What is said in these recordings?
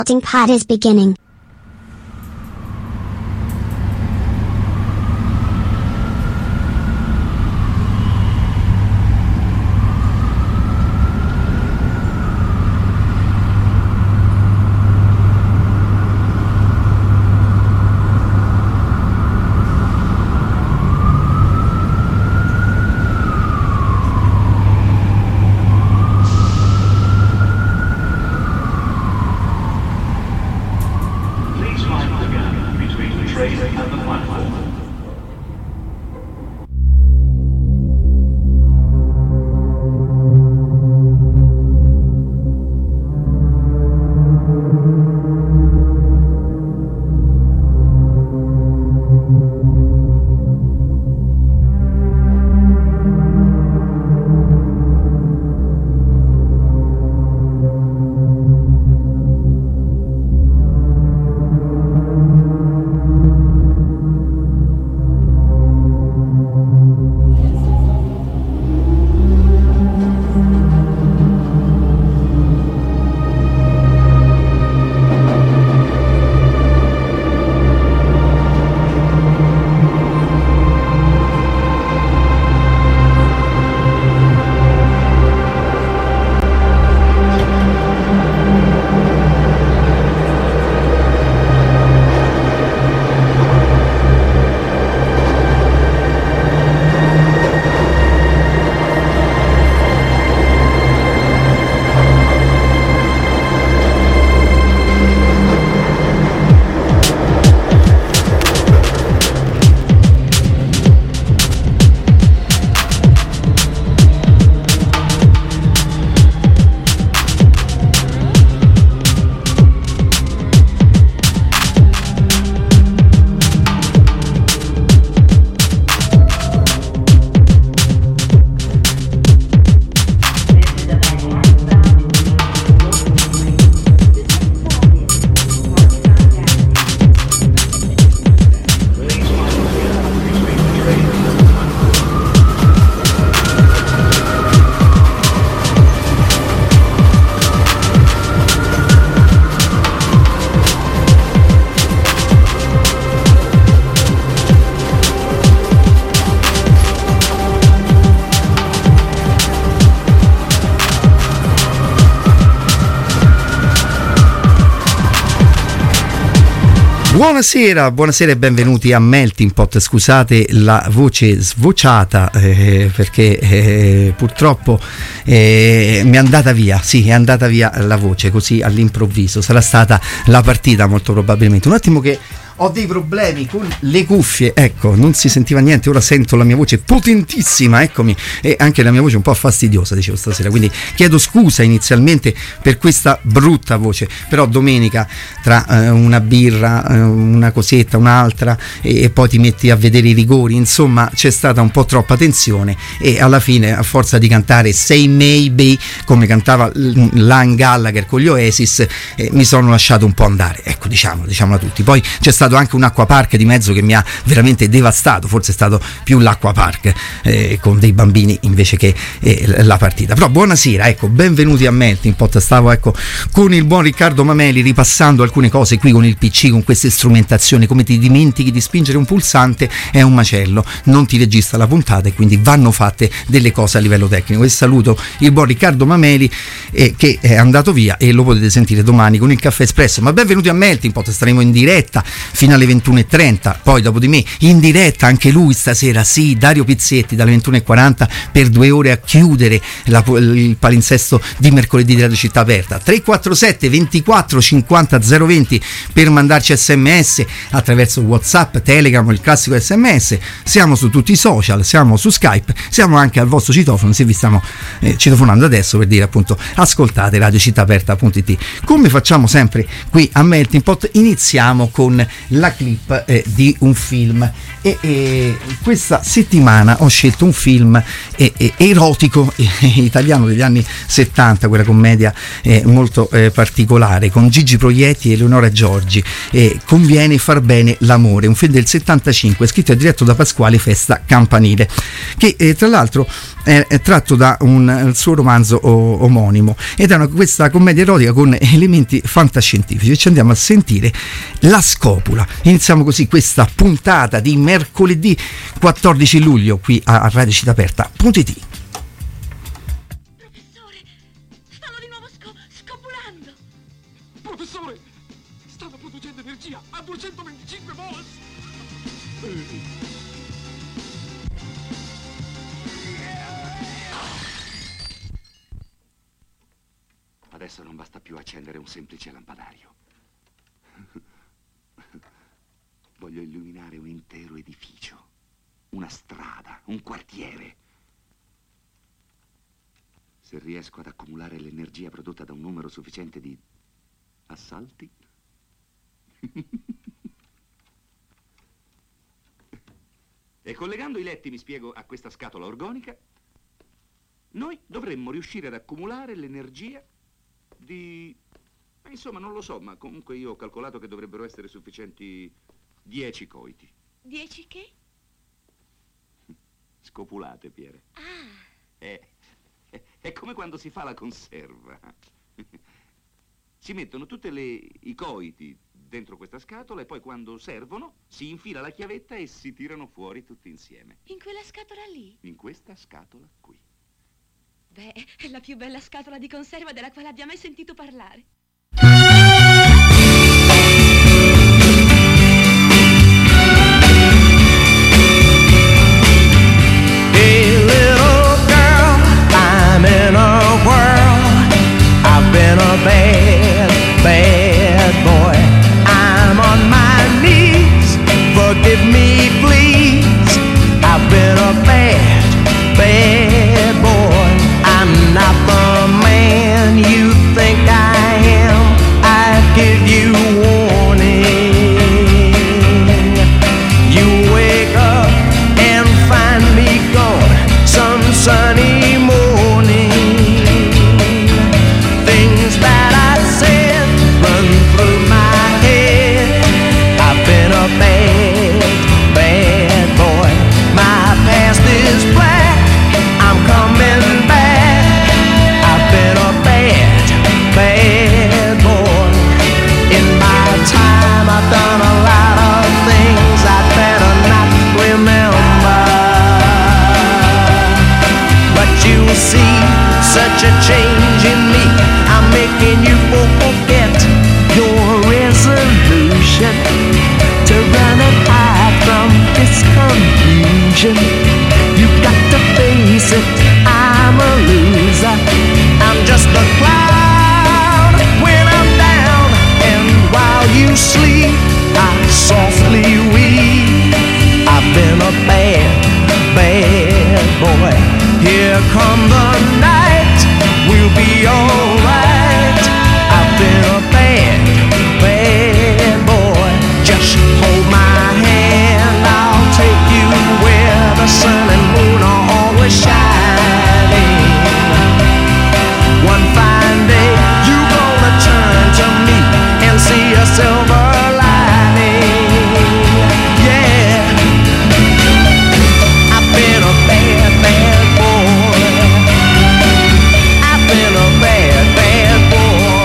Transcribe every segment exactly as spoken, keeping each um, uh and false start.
Melting pot is beginning. Buonasera, buonasera e benvenuti a Melting Pot. Scusate la voce svociata eh, perché eh, purtroppo eh, mi è andata via, sì, è andata via la voce così all'improvviso. Sarà stata la partita molto probabilmente. Un attimo che ho dei problemi con le cuffie, ecco, non si sentiva niente, ora sento la mia voce potentissima, eccomi, e anche la mia voce un po' fastidiosa, dicevo stasera, quindi chiedo scusa inizialmente per questa brutta voce, però domenica tra eh, una birra, eh, una cosetta, un'altra e, e poi ti metti a vedere i rigori, insomma c'è stata un po' troppa tensione e alla fine, a forza di cantare Say Maybe come cantava Liam Gallagher con gli Oasis, eh, mi sono lasciato un po' andare, ecco, diciamo, diciamo a tutti. Poi c'è stato anche un acquapark di mezzo che mi ha veramente devastato, forse è stato più l'acquapark eh, con dei bambini invece che eh, la partita. Però buonasera, ecco, benvenuti a Melting Pot. Stavo ecco con il buon Riccardo Mameli ripassando alcune cose qui con il P C, con queste strumentazioni. Come ti dimentichi di spingere un pulsante è un macello, non ti registra la puntata e quindi vanno fatte delle cose a livello tecnico. E saluto il buon Riccardo Mameli eh, che è andato via e lo potete sentire domani con il Caffè Espresso. Ma benvenuti a Melting Pot, staremo in diretta fino alle ventuno e trenta, poi dopo di me in diretta anche lui stasera, sì, Dario Pizzetti dalle ventuno e quaranta per due ore a chiudere la, il palinsesto di mercoledì di Radio Città Aperta. Tre quattro sette ventiquattro cinquanta zero venti per mandarci sms attraverso WhatsApp, Telegram, il classico sms. Siamo su tutti i social, siamo su Skype, siamo anche al vostro citofono se vi stiamo eh, citofonando adesso per dire appunto ascoltate radio città aperta punto it. Come facciamo sempre qui a Melting Pot, iniziamo con la clip eh, di un film. E, e questa settimana ho scelto un film eh, eh, erotico eh, italiano degli anni settanta, quella commedia eh, molto eh, particolare con Gigi Proietti e Eleonora Giorgi, eh, Conviene far bene l'amore, un film del settantacinque scritto e diretto da Pasquale Festa Campanile, che eh, tra l'altro è, è tratto da un, un suo romanzo o, omonimo, ed è una, questa commedia erotica con elementi fantascientifici. Ci andiamo a sentire La Scopula. Iniziamo così questa puntata di mercoledì quattordici luglio qui a Radio Città Aperta punto it. Professore, stanno di nuovo sco- scopulando. Professore, stanno producendo energia a duecentoventicinque volt. Adesso non basta più accendere un semplice lampadario. Voglio illuminare un intero edificio, una strada, un quartiere. Se riesco ad accumulare l'energia prodotta da un numero sufficiente di assalti. E collegando i letti, mi spiego, a questa scatola organica, noi dovremmo riuscire ad accumulare l'energia di... Insomma, non lo so, ma comunque io ho calcolato che dovrebbero essere sufficienti dieci coiti. Dieci che? Scopulate, Piere. Ah. È, è, è come quando si fa la conserva. Si mettono tutti i coiti dentro questa scatola e poi quando servono si infila la chiavetta e si tirano fuori tutti insieme. In quella scatola lì? In questa scatola qui. Beh, è la più bella scatola di conserva della quale abbia mai sentito parlare. Hey little girl, I'm in a whirl. I've been a bad, bad boy. I'm on my knees, forgive me please. I've been a bad, bad boy. I'm not the man you think I am. I give you warning. You wake up and find me gone some sunny morning. Things that I said run through my head. I've been a bad, bad boy. My past is black, I'm coming back. I've been a bad, bad boy. In my time I've done a lot of things I'd better not remember. But you see such a change in me, I'm making you forget your resolution to run and hide from this confusion. You've got to face it, I'm a loser. I'm just a clown when I'm down, and while you sleep, I softly weep. I've been a bad, bad boy. Here come the night, we'll be alright. I've been a bad, bad boy. Just hold my hand, I'll take you where the sun and moon are always shining. One fine day, you gonna turn to me and see a silver lining. Yeah, I've been a bad, bad boy. I've been a bad, bad boy.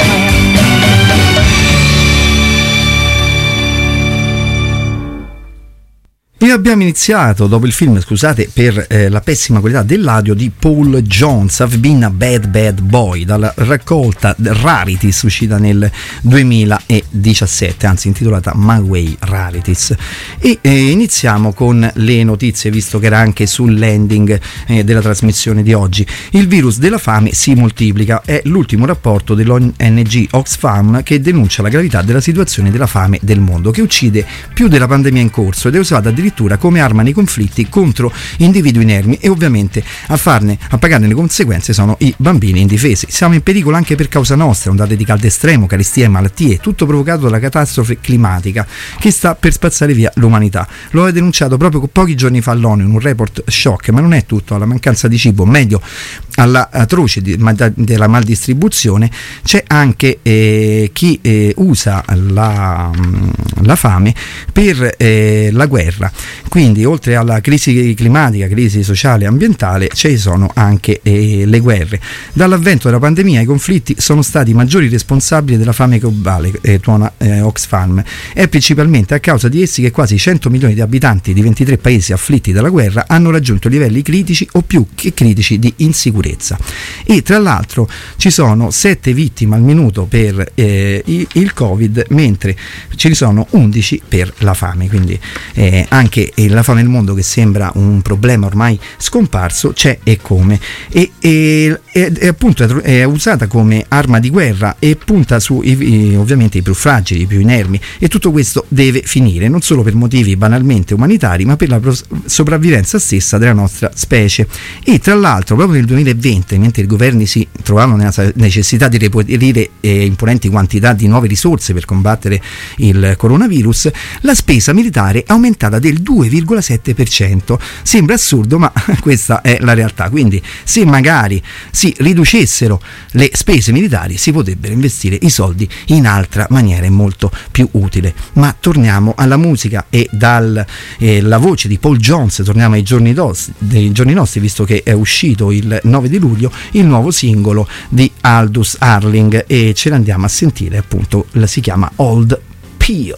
E abbiamo iniziato dopo il film, scusate per eh, la pessima qualità dell'audio, di Paul Jones, I've Been a Bad Bad Boy, dalla raccolta Rarities uscita nel duemiladiciassette, anzi intitolata My Way Rarities. E eh, iniziamo con le notizie, visto che era anche sull'ending eh, della trasmissione di oggi. Il virus della fame si moltiplica, è l'ultimo rapporto dell'O N G Oxfam che denuncia la gravità della situazione della fame del mondo, che uccide più della pandemia in corso ed è usata addirittura guerra come arma nei conflitti contro individui inermi e ovviamente a farne a pagarne le conseguenze sono i bambini indifesi. Siamo in pericolo anche per causa nostra, ondate di caldo estremo, carestie e malattie, tutto provocato dalla catastrofe climatica che sta per spazzare via l'umanità. Lo ha denunciato proprio pochi giorni fa l'ONU in un report shock, ma non è tutto. Alla mancanza di cibo, meglio alla atroce di, ma, della maldistribuzione, c'è anche eh, chi eh, usa la, la fame per eh, la guerra. Quindi oltre alla crisi climatica, crisi sociale e ambientale, ci sono anche eh, le guerre. Dall'avvento della pandemia i conflitti sono stati i maggiori responsabili della fame globale, eh, tuona eh, Oxfam. È principalmente a causa di essi che quasi cento milioni di abitanti di ventitré paesi afflitti dalla guerra hanno raggiunto livelli critici o più che critici di insicurezza. E tra l'altro ci sono sette vittime al minuto per eh, il Covid, mentre ce ne sono undici per la fame. Quindi eh, anche eh, la fame nel mondo, che sembra un problema ormai scomparso, c'è e come. E, e, e, e appunto è usata come arma di guerra e punta su i, i, ovviamente i più fragili, i più inermi, e tutto questo deve finire, non solo per motivi banalmente umanitari, ma per la pros- sopravvivenza stessa della nostra specie. E tra l'altro proprio nel duemilaventi, mentre i governi si trovavano nella necessità di reperire eh, imponenti quantità di nuove risorse per combattere il coronavirus, la spesa militare è aumentata del due virgola sette per cento. Sembra assurdo, ma questa è la realtà. Quindi se magari si riducessero le spese militari, si potrebbero investire i soldi in altra maniera e molto più utile. Ma torniamo alla musica e dalla eh, voce di Paul Jones torniamo ai giorni, dos, dei giorni nostri, visto che è uscito il nove di luglio il nuovo singolo di Aldous Arling e ce l'andiamo a sentire, appunto, si chiama Old Peel.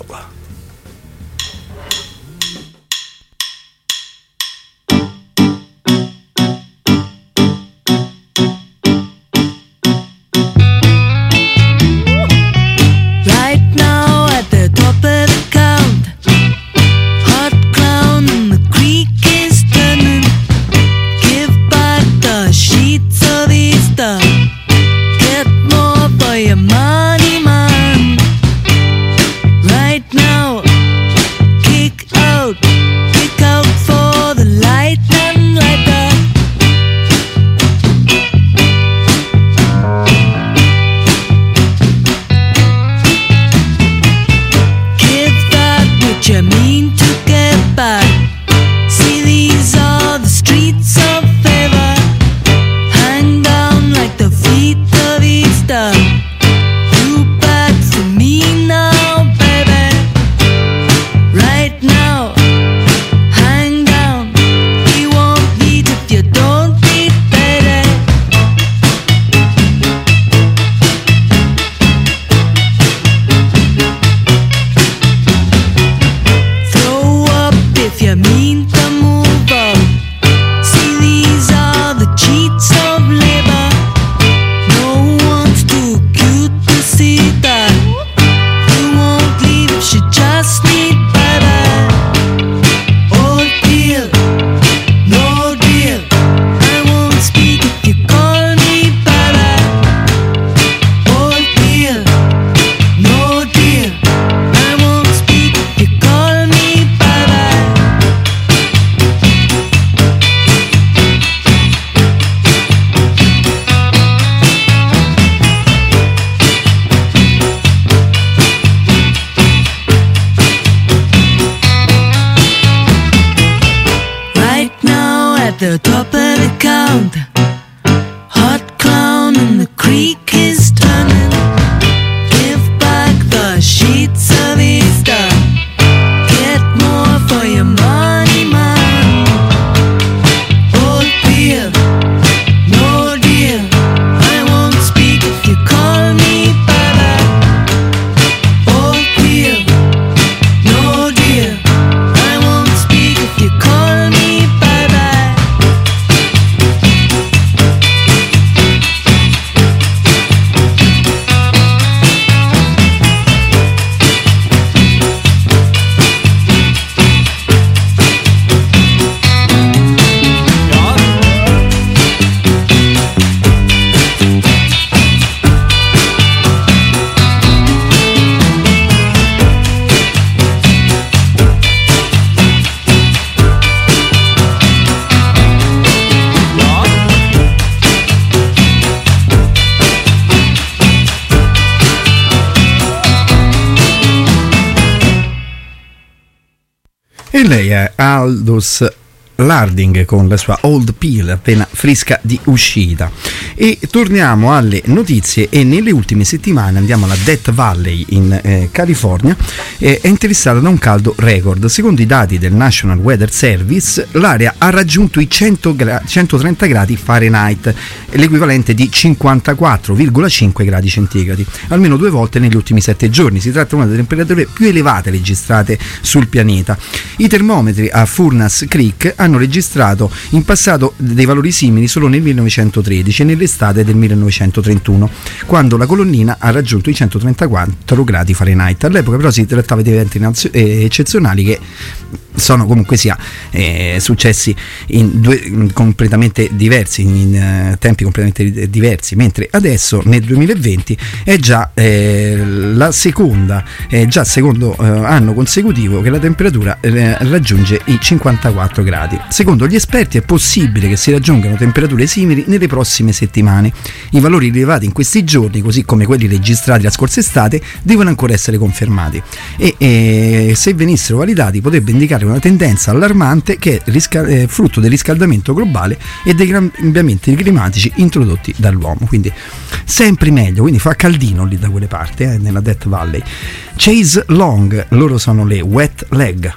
E lei è Aldous Larding con la sua Old Peel, appena fresca di uscita. E torniamo alle notizie, e nelle ultime settimane andiamo alla Death Valley in eh, California. Eh, è interessata da un caldo record. Secondo i dati del National Weather Service, l'area ha raggiunto i cento gra- centotrenta gradi Fahrenheit, l'equivalente di cinquantaquattro virgola cinque gradi centigradi, almeno due volte negli ultimi sette giorni. Si tratta di una delle temperature più elevate registrate sul pianeta. I termometri a Furnace Creek hanno registrato in passato dei valori simili solo nel millenovecentotredici e nell'estate del millenovecentotrentuno, quando la colonnina ha raggiunto i centotrentaquattro gradi Fahrenheit. All'epoca però si trattava di eventi nazio- eh, eccezionali che sono comunque sia eh, successi in due in completamente diversi, in eh, tempi completamente diversi, mentre adesso nel duemilaventi è già eh, la seconda, è già secondo eh, anno consecutivo che la temperatura eh, raggiunge i cinquantaquattro gradi. Secondo gli esperti è possibile che si raggiungano temperature simili nelle prossime settimane. I valori rilevati in questi giorni, così come quelli registrati la scorsa estate, devono ancora essere confermati e, e se venissero validati potrebbe indicare una tendenza allarmante che è risca- eh, frutto del riscaldamento globale e dei cambiamenti climatici introdotti dall'uomo. Quindi sempre meglio, quindi fa caldino lì da quelle parti, eh, nella Death Valley. Chase Long, loro sono le Wet Leg.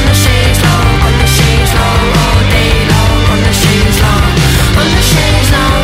On the chaise long,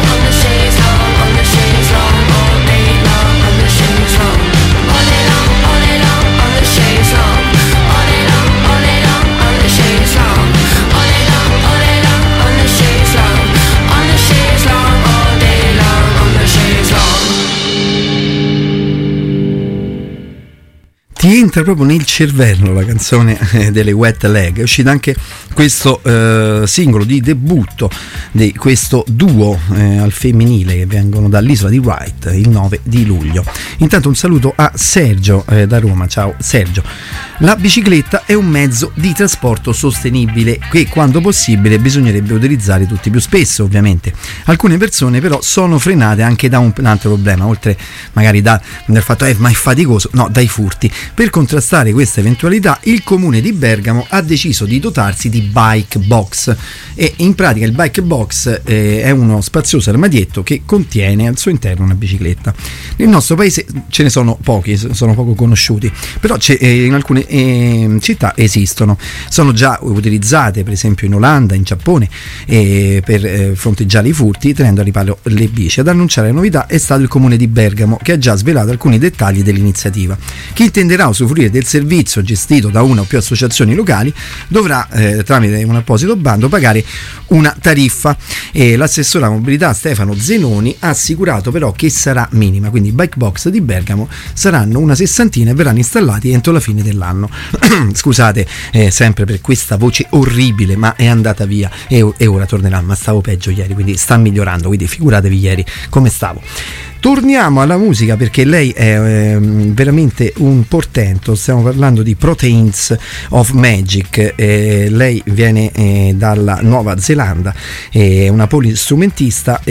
ti entra proprio nel cervello la canzone eh, delle Wet Leg. È uscito anche questo eh, singolo di debutto di questo duo eh, al femminile che vengono dall'isola di Wight il nove di luglio. Intanto un saluto a Sergio eh, da Roma. Ciao Sergio. La bicicletta è un mezzo di trasporto sostenibile che quando possibile bisognerebbe utilizzare tutti più spesso, ovviamente. Alcune persone però sono frenate anche da un, un altro problema, oltre magari da, dal fatto eh, ma è faticoso, no, dai furti. Per contrastare questa eventualità il comune di Bergamo ha deciso di dotarsi di bike box, e in pratica il bike box eh, è uno spazioso armadietto che contiene al suo interno una bicicletta. Nel nostro paese ce ne sono pochi, sono poco conosciuti, però eh, in alcune eh, città esistono, sono già utilizzate per esempio in Olanda, in Giappone, eh, per eh, fronteggiare i furti tenendo a riparo le bici. Ad annunciare la novità è stato il comune di Bergamo, che ha già svelato alcuni dettagli dell'iniziativa. Chi intenderà usufruire del servizio gestito da una o più associazioni locali dovrà eh, tramite un apposito bando pagare una tariffa, e l'assessore alla mobilità Stefano Zenoni ha assicurato però che sarà minima, quindi i bike box di Bergamo saranno una sessantina e verranno installati entro la fine dell'anno. Scusate eh, sempre per questa voce orribile, ma è andata via e, e ora tornerà, ma stavo peggio ieri, quindi sta migliorando, quindi figuratevi ieri come stavo. Torniamo alla musica perché lei è eh, veramente un portento. Stiamo parlando di Proteins of Magic. Eh, lei viene eh, dalla Nuova Zelanda, è una polistrumentista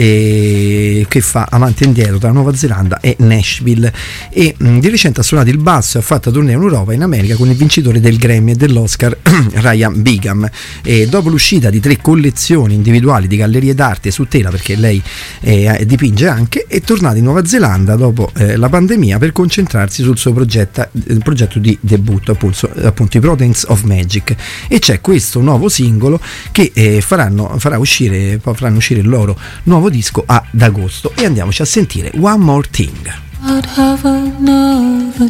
eh, che fa avanti e indietro tra Nuova Zelanda e Nashville, e mh, di recente ha suonato il basso e ha fatto tournée in Europa e in America con il vincitore del Grammy e dell'Oscar Ryan Bingham. E dopo l'uscita di tre collezioni individuali di gallerie d'arte su tela, perché lei eh, dipinge anche, è tornata in Nuova Zelanda dopo eh, la pandemia per concentrarsi sul suo progetto, eh, progetto di debutto, appunto, appunto i Proteins of Magic, e c'è questo nuovo singolo che eh, faranno, farà uscire, faranno uscire il loro nuovo disco ad agosto, e andiamoci a sentire One More Thing. I'd have another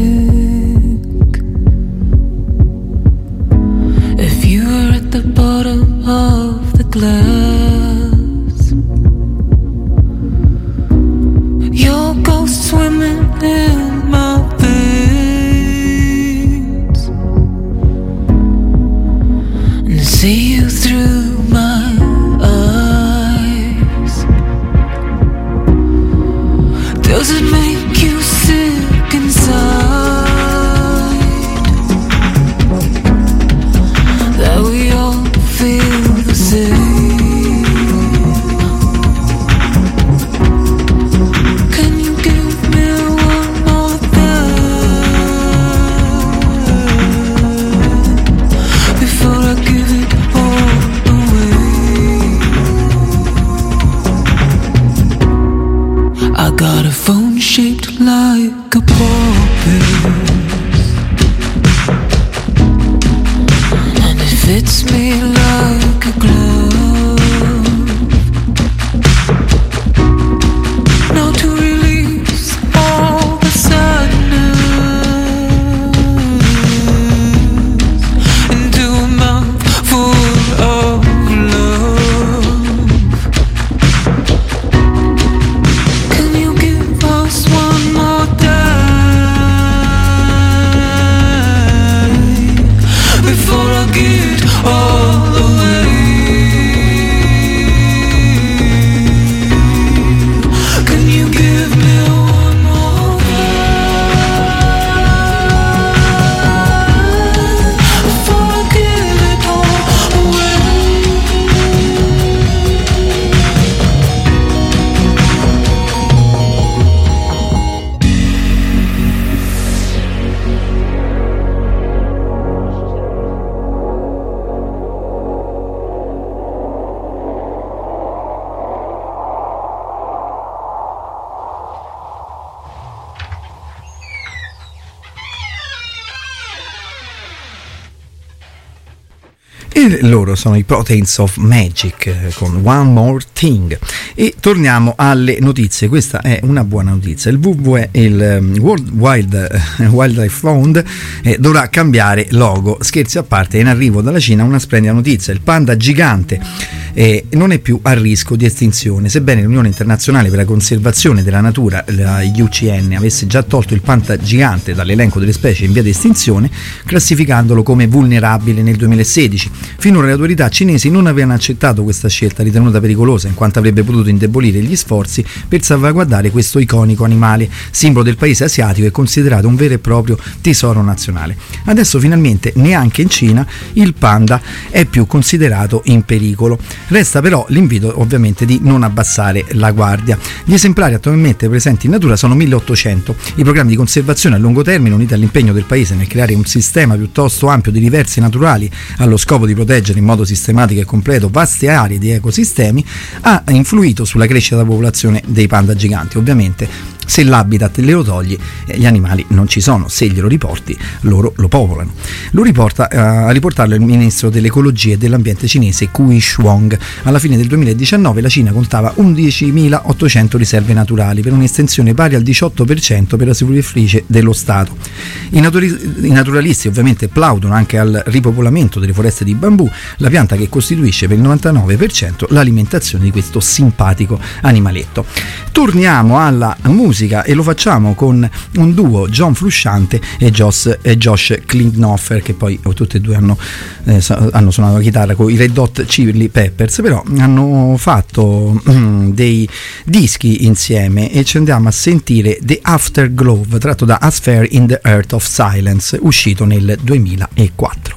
drink if you were at the bottom of the glass. Your ghost swimming in my veins, and see you through my eyes. Does it make you sick inside that we all feel the same? I got a phone shaped like a puppet, and it fits me like a glove. Now to release all the sadness into a mouth full of love. Before I get all the way. e loro sono i Proteins of Magic eh, con One More Thing. E torniamo alle notizie. Questa è una buona notizia. Il W W F, il um, World Wild, uh, Wildlife Fund eh, dovrà cambiare logo. Scherzi a parte, è in arrivo dalla Cina una splendida notizia: il panda gigante eh, non è più a rischio di estinzione, sebbene l'Unione Internazionale per la Conservazione della Natura, la U C N, avesse già tolto il panda gigante dall'elenco delle specie in via di estinzione, classificandolo come vulnerabile nel duemilasedici. Finora le autorità cinesi non avevano accettato questa scelta, ritenuta pericolosa in quanto avrebbe potuto indebolire gli sforzi per salvaguardare questo iconico animale, simbolo del paese asiatico e considerato un vero e proprio tesoro nazionale. Adesso finalmente neanche in Cina il panda è più considerato in pericolo. Resta però l'invito ovviamente di non abbassare la guardia. Gli esemplari attualmente presenti in natura sono milleottocento. I programmi di conservazione a lungo termine, uniti all'impegno del paese nel creare un sistema piuttosto ampio di riversi naturali allo scopo di proteggere in modo sistematico e completo vaste aree di ecosistemi, ha influito sulla crescita della popolazione dei panda giganti. Ovviamente se l'habitat le lo togli, eh, gli animali non ci sono, se glielo riporti loro lo popolano. Lo riporta eh, a riportarlo il ministro dell'ecologia e dell'ambiente cinese Cui Shuang. Alla fine del duemiladiciannove la Cina contava undicimilaottocento riserve naturali, per un'estensione pari al diciotto per cento per la superficie dello Stato. I, naturi- i naturalisti ovviamente plaudono anche al ripopolamento delle foreste di bambù, la pianta che costituisce per il novantanove per cento l'alimentazione di questo simpatico animaletto. Torniamo alla musica e lo facciamo con un duo, John Frusciante e Josh, e Josh Klinghoffer, che poi oh, tutti e due hanno, eh, hanno suonato la chitarra con i Red Hot Chili Peppers, però hanno fatto mm, dei dischi insieme e ci andiamo a sentire The Afterglow, tratto da A Sphere in the Earth of Silence, uscito nel duemilaquattro.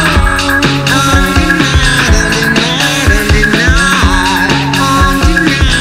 Undenied, undenied, undenied.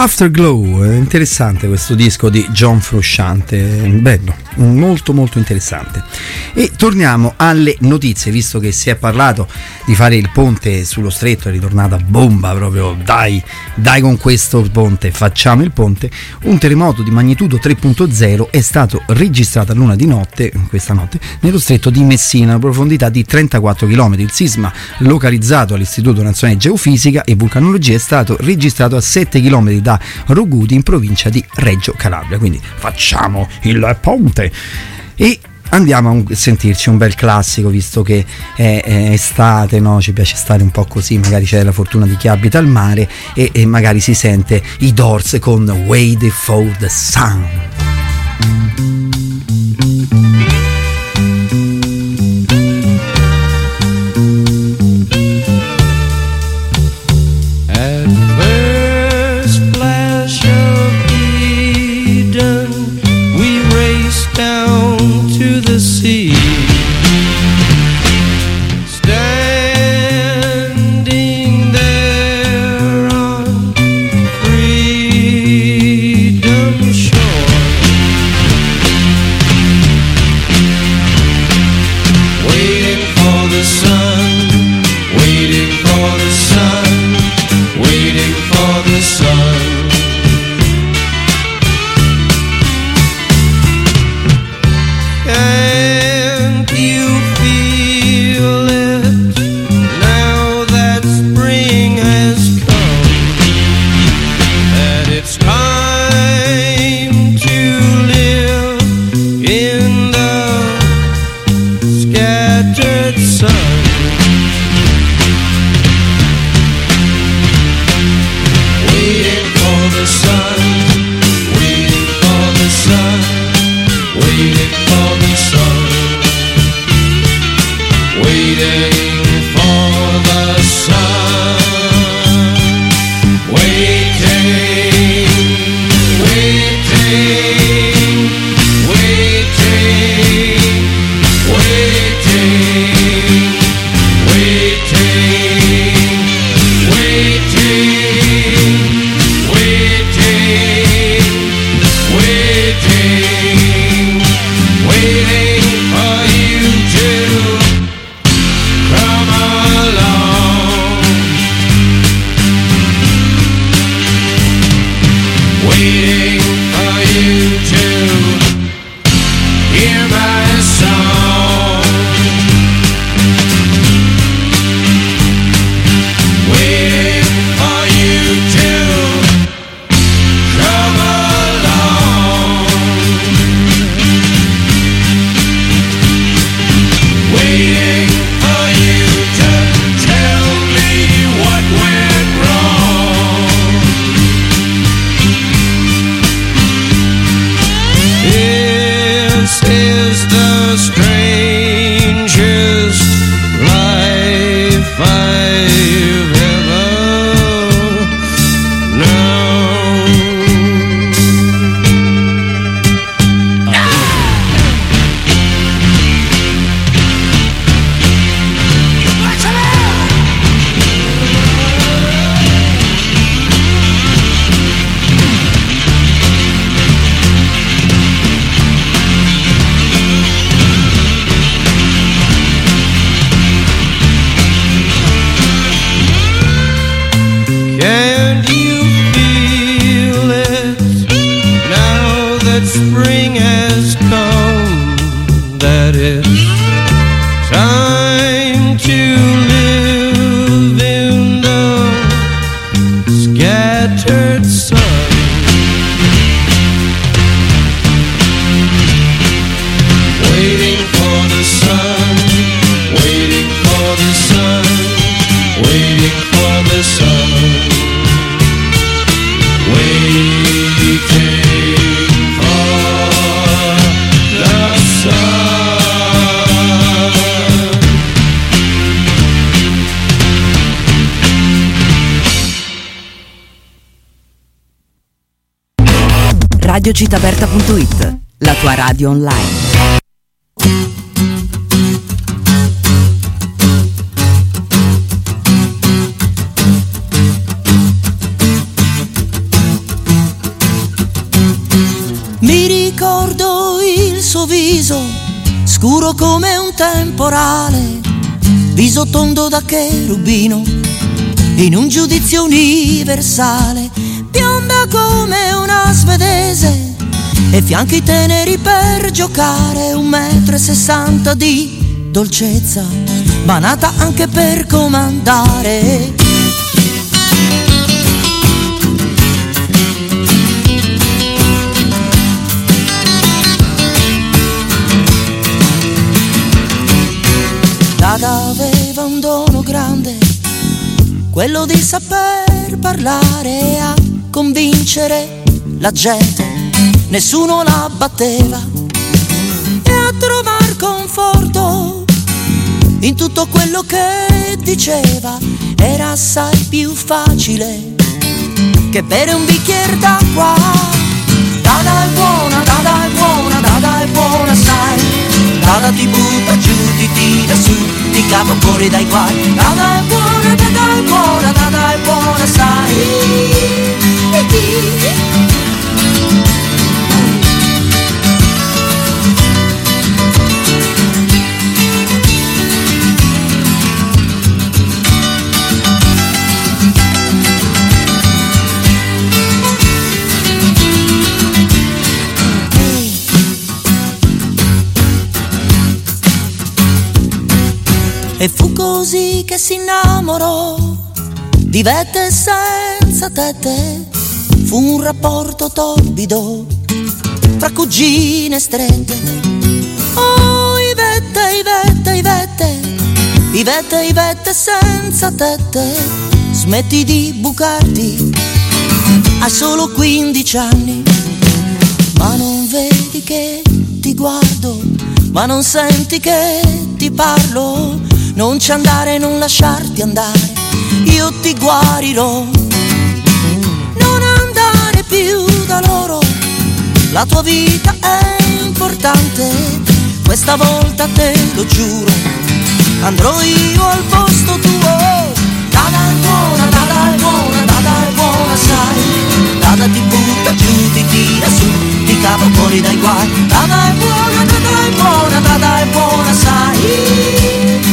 Afterglow, è interessante questo disco di John Frusciante, bello, molto molto interessante. E torniamo alle notizie, visto che si è parlato di fare il ponte sullo stretto, è ritornata bomba proprio, dai, dai con questo ponte, facciamo il ponte. Un terremoto di magnitudo tre punto zero è stato registrato a luna di notte, questa notte, nello stretto di Messina, a profondità di trentaquattro chilometri. Il sisma, localizzato all'Istituto Nazionale di Geofisica e Vulcanologia, è stato registrato a sette chilometri da Rogudi, in provincia di Reggio Calabria. Quindi facciamo il ponte e andiamo a sentirci un bel classico, visto che è, è estate, no? Ci piace stare un po' così, magari c'è la fortuna di chi abita al mare e, e magari si sente i Doors con Waiting for the Sun. radio città aperta punto it, la tua radio online. scuro come un temporale, viso tondo da cherubino, in un giudizio universale, bionda come una svedese e fianchi teneri per giocare, un metro e sessanta di dolcezza, ma nata anche per comandare. Dada aveva un dono grande, quello di saper parlare, a convincere la gente, nessuno la batteva, e a trovar conforto in tutto quello che diceva. Era assai più facile che bere un bicchiere d'acqua. Dada è buona, Dada è buona, Dada è buona, sai. Dada ti butta giù, ti tira su, ti cava fuori dai guai. Dada è buona, Dada è buona, Dada è buona, sai. E fu così che si innamorò di vette senza tette. Fu un rapporto torbido fra cugine strette. Oh, Ivette, Ivette, Ivette, Ivette, Ivette senza tette. Smetti di bucarti, hai solo quindici anni. Ma non vedi che ti guardo, ma non senti che ti parlo. Non ci andare, non lasciarti andare, io ti guarirò. Non andare più da loro, la tua vita è importante. Questa volta te lo giuro, andrò io al posto tuo. Dada è buona, Dada è buona, Dada è buona, sai. Dada ti butta giù, ti tira su, ti cava fuori dai guai. Dada è buona, Dada è buona, Dada è buona, sai.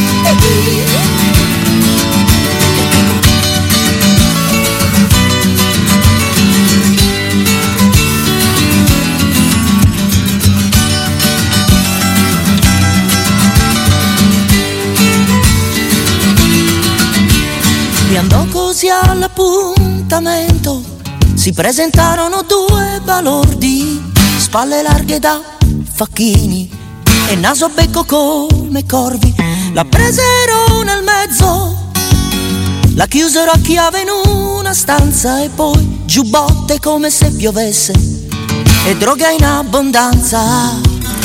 E andò così all'appuntamento, si presentarono due balordi, spalle larghe da facchini e naso a becco come corvi. La presero nel mezzo, la chiusero a chiave in una stanza, e poi giubbotte come se piovesse e droga in abbondanza.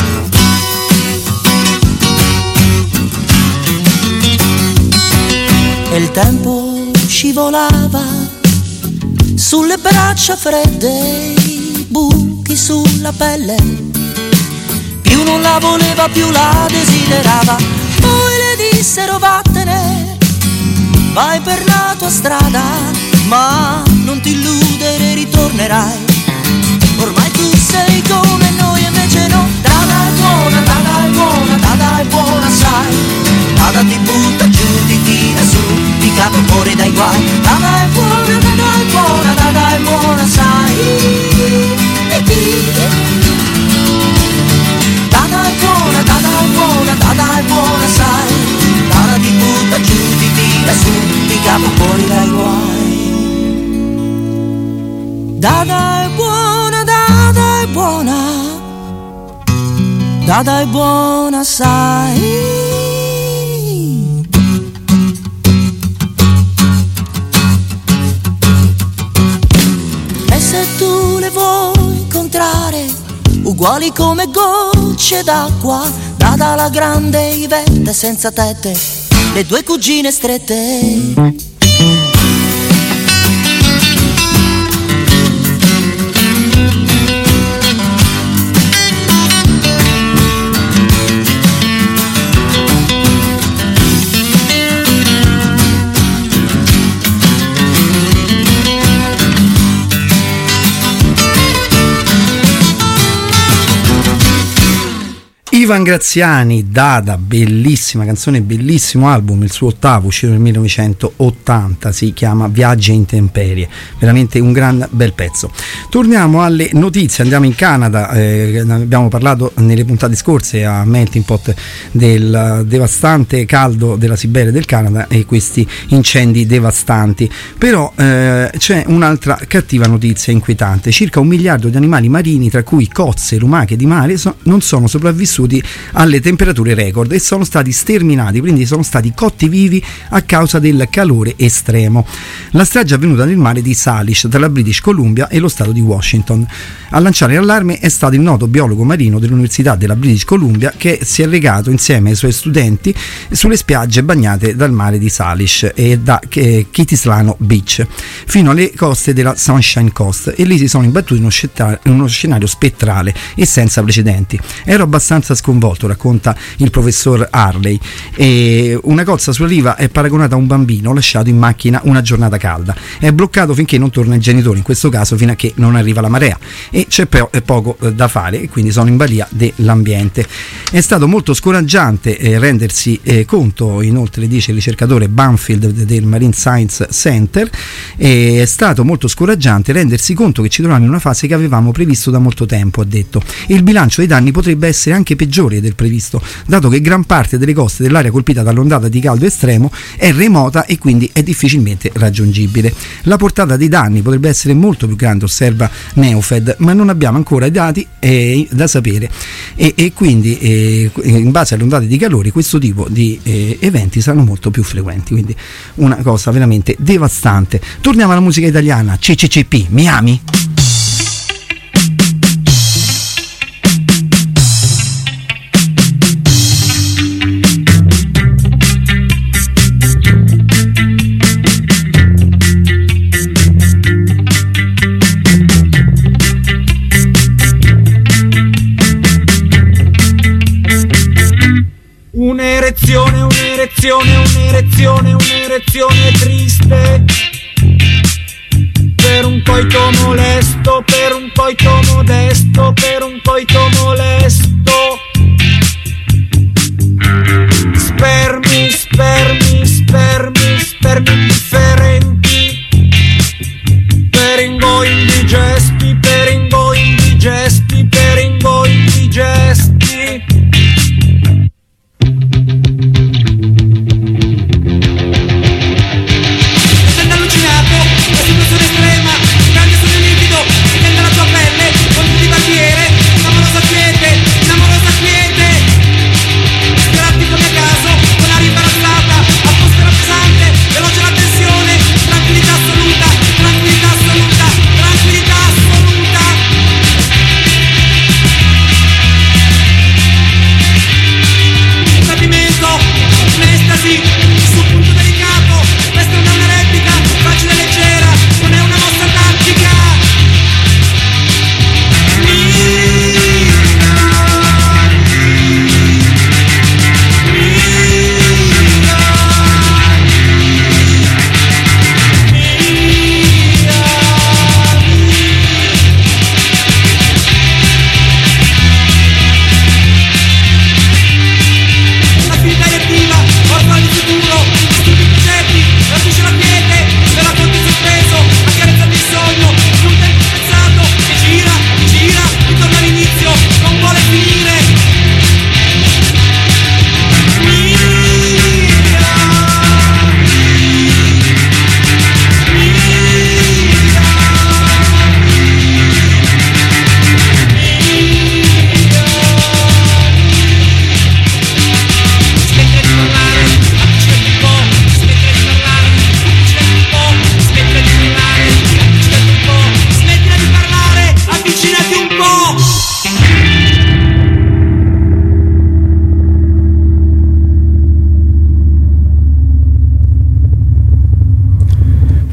E il tempo scivolava sulle braccia fredde, i buchi sulla pelle, più non la voleva, più la desiderava. Poi le dissero vattene, vai per la tua strada, ma non ti illudere, ritornerai. Ormai tu sei come noi, invece no. Dada è buona, Dada è buona, Dada è buona, sai. Dada ti butta giù, ti tira su, ti cava fuori dai guai. Dada è buona, Dada è buona, Dada è buona, sai. Dada è buona, Dada è buona, Dada è buona, sai. Dada ti butta giù, ti tira su, ti cava fuori dai guai. Dada è buona, Dada è buona, Dada è buona, sai. E se tu le vuoi incontrare, uguali come gocce d'acqua, Dada la grande, Ivette senza tette, le due cugine strette. Ivan Graziani, Dada, bellissima canzone, bellissimo album, il suo ottavo, uscito nel millenovecentottanta, si chiama Viaggi a Intemperie, veramente un gran bel pezzo. Torniamo alle notizie, andiamo in Canada, eh, abbiamo parlato nelle puntate scorse a Melting Pot del devastante caldo della Siberia e del Canada e questi incendi devastanti, però eh, c'è un'altra cattiva notizia inquietante: circa un miliardo di animali marini, tra cui cozze e lumache di mare, so, non sono sopravvissuti alle temperature record e sono stati sterminati, quindi sono stati cotti vivi a causa del calore estremo. La strage è avvenuta nel mare di Salish tra la British Columbia e lo stato di Washington. A lanciare l'allarme è stato il noto biologo marino dell'Università della British Columbia, che si è recato insieme ai suoi studenti sulle spiagge bagnate dal mare di Salish e da Kitsilano Beach fino alle coste della Sunshine Coast, e lì si sono imbattuti in uno, uno scenario spettrale e senza precedenti. Ero abbastanza sconvolto, racconta il professor Harley, e una cozza sulla riva è paragonata a un bambino lasciato in macchina una giornata calda, è bloccato finché non torna il genitore, in questo caso fino a che non arriva la marea, e c'è però poco da fare, e quindi sono in balia dell'ambiente. È stato molto scoraggiante eh, rendersi eh, conto, inoltre dice il ricercatore Banfield del Marine Science Center, è stato molto scoraggiante rendersi conto che ci troviamo in una fase che avevamo previsto da molto tempo, ha detto, e il bilancio dei danni potrebbe essere anche peggiore del previsto, dato che gran parte delle coste dell'area colpita dall'ondata di caldo estremo è remota e quindi è difficilmente raggiungibile. La portata dei danni potrebbe essere molto più grande, osserva Neofed, ma non abbiamo ancora i dati eh, da sapere, e, e quindi eh, in base alle ondate di calore questo tipo di eh, eventi saranno molto più frequenti, quindi una cosa veramente devastante. Torniamo alla musica italiana, C C C P, Miami. Un'erezione, un'erezione, un'erezione, un'erezione triste per un coito molesto, per un coito modesto, per un coito molesto. Spermi, spermi, spermi, spermi differenti, peringo indigesti, peringo indigesti, peringo indigesti. Amorosa quiete, amorosa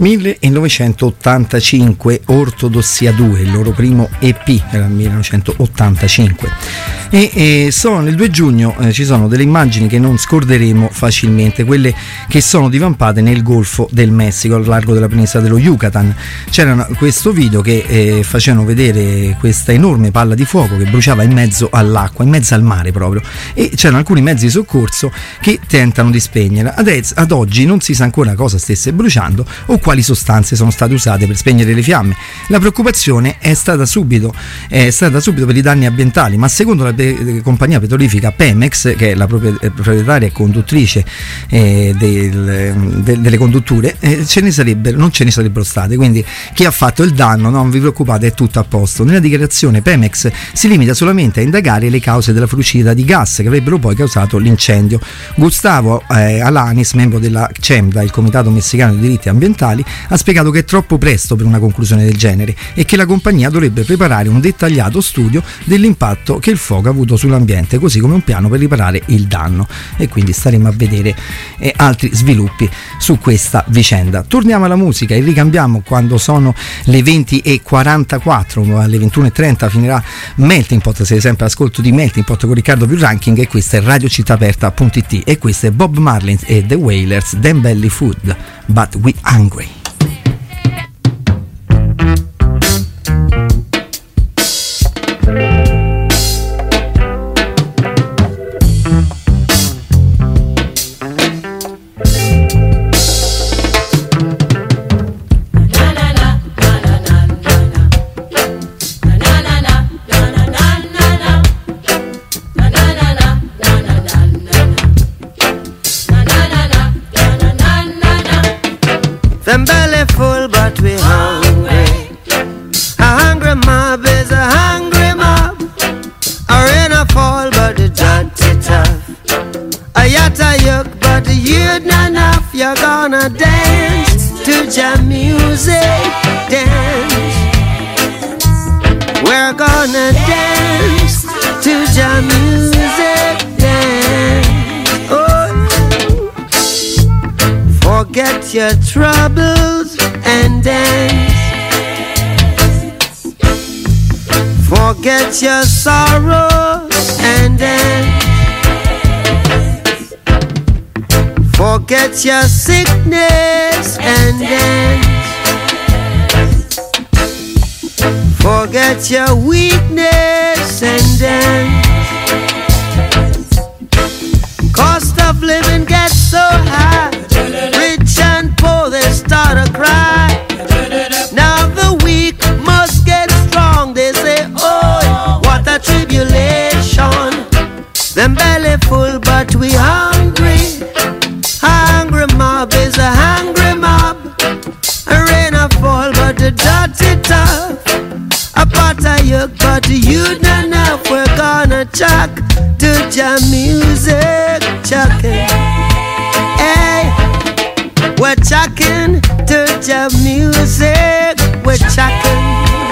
millenovecentottantacinque, Ortodossia due, il loro primo E P, era il millenovecentottantacinque. E, e sono, il due giugno eh, ci sono delle immagini che non scorderemo facilmente, quelle che sono divampate nel Golfo del Messico, al largo della penisola dello Yucatan. C'era questo video che eh, facevano vedere questa enorme palla di fuoco che bruciava in mezzo all'acqua, in mezzo al mare proprio, e c'erano alcuni mezzi di soccorso che tentano di spegnerla. Ad, ad oggi non si sa ancora cosa stesse bruciando o quali sostanze sono state usate per spegnere le fiamme. La preoccupazione è stata subito, è stata subito per i danni ambientali, ma secondo la pe- compagnia petrolifera Pemex, che è la proprietaria e conduttrice eh, del, de- delle condutture, eh, ce ne sarebbero, non ce ne sarebbero state, quindi chi ha fatto il danno, non vi preoccupate, è tutto a posto. Nella dichiarazione Pemex si limita solamente a indagare le cause della fuoriuscita di gas che avrebbero poi causato l'incendio. Gustavo eh, Alanis, membro della CEMDA, il Comitato Messicano dei Diritti Ambientali, ha spiegato che è troppo presto per una conclusione del genere e che la compagnia dovrebbe preparare un dettagliato studio dell'impatto che il fuoco ha avuto sull'ambiente, così come un piano per riparare il danno, e quindi staremo a vedere eh, altri sviluppi su questa vicenda. Torniamo alla musica e ricambiamo quando sono le venti e quarantaquattro, alle ventuno e trenta finirà Melting Pot, siete sempre all'ascolto di Melting Pot con Riccardo più Ranking, e questa è radio città aperta punto it, e questo è Bob Marley e The Wailers, Them Belly Food, But We Hungry. Them belly full but we hungry. A hungry mob is a hungry mob. A rain a fall but the dirty tough. A yatta yuck but the you'd not enough. You're gonna dance to jam music, dance. We're gonna dance to jam music, dance. Oh, forget your troubles and dance. Forget your sorrows and dance. Forget your sickness and dance. Forget your weakness and dance. Cost of living gets so high, rich and poor they start to cry. Now the weak must get strong, they say, oh, what a tribulation. Them belly full but we hungry. Hungry mob is a hungry mob. A rain a fall but the dirty tough. A pot of yuck but you not enough. We're gonna chuck to jam music, chucking. Hey, we're chucking to jam music, we're chucking.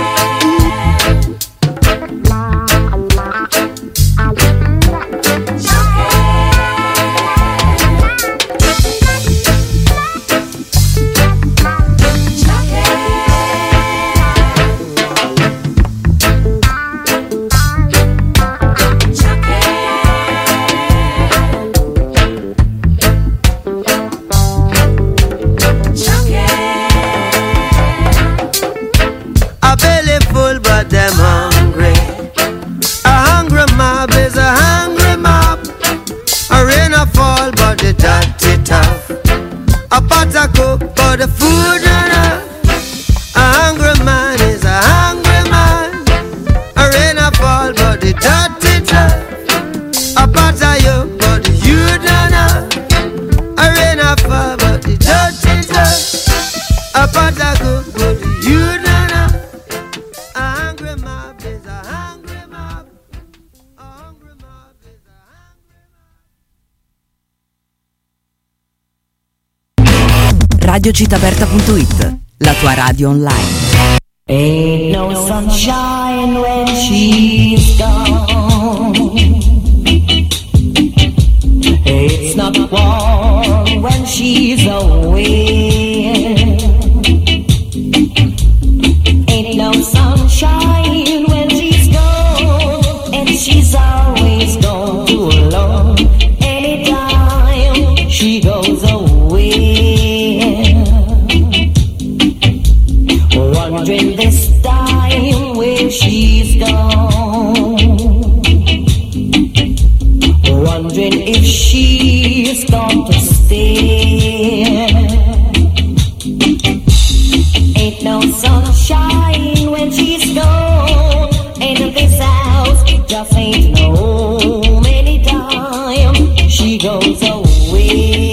Them hungry. A hungry mob is a hungry mob. A rain a fall but the dirty tough. A pot a cook but the food not enough. A hungry man is a hungry man. A rain a fall but the dirty tough. A pot a yuck but the you not enough. A rain a fall but the dirty tough. A pot a cook but the you not enough. radio città aperta punto it, la tua radio online. Ain't no sunshine when she's gone. It's not warm when she's away. if she's going to stay. Ain't no sunshine when she's gone. Ain't this house just ain't no many time she goes away.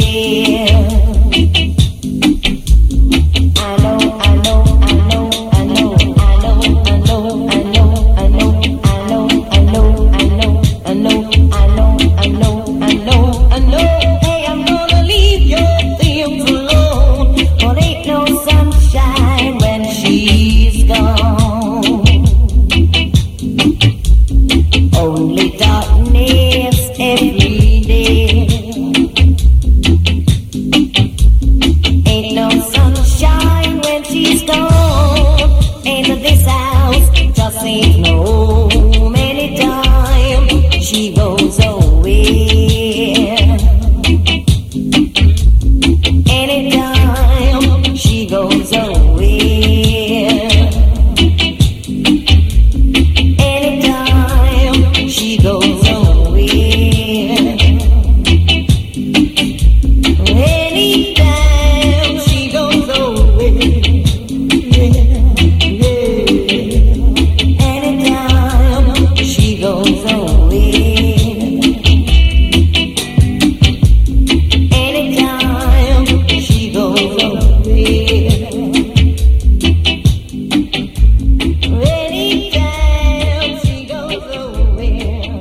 I know, I know, I know, I know, I know, I know, I know, I know, I know, I know, I know, I know, I know, I know, I know, I know. Hey, I'm gonna leave your things alone, but ain't no sunshine when she's gone. Only darkness every day. Ain't no sunshine when she's gone. Ain't this house just ain't no many time she goes away. Anytime she goes away. Anytime she goes away. Anytime she goes away. Anytime she goes away. Anytime she goes away. Anytime she goes away.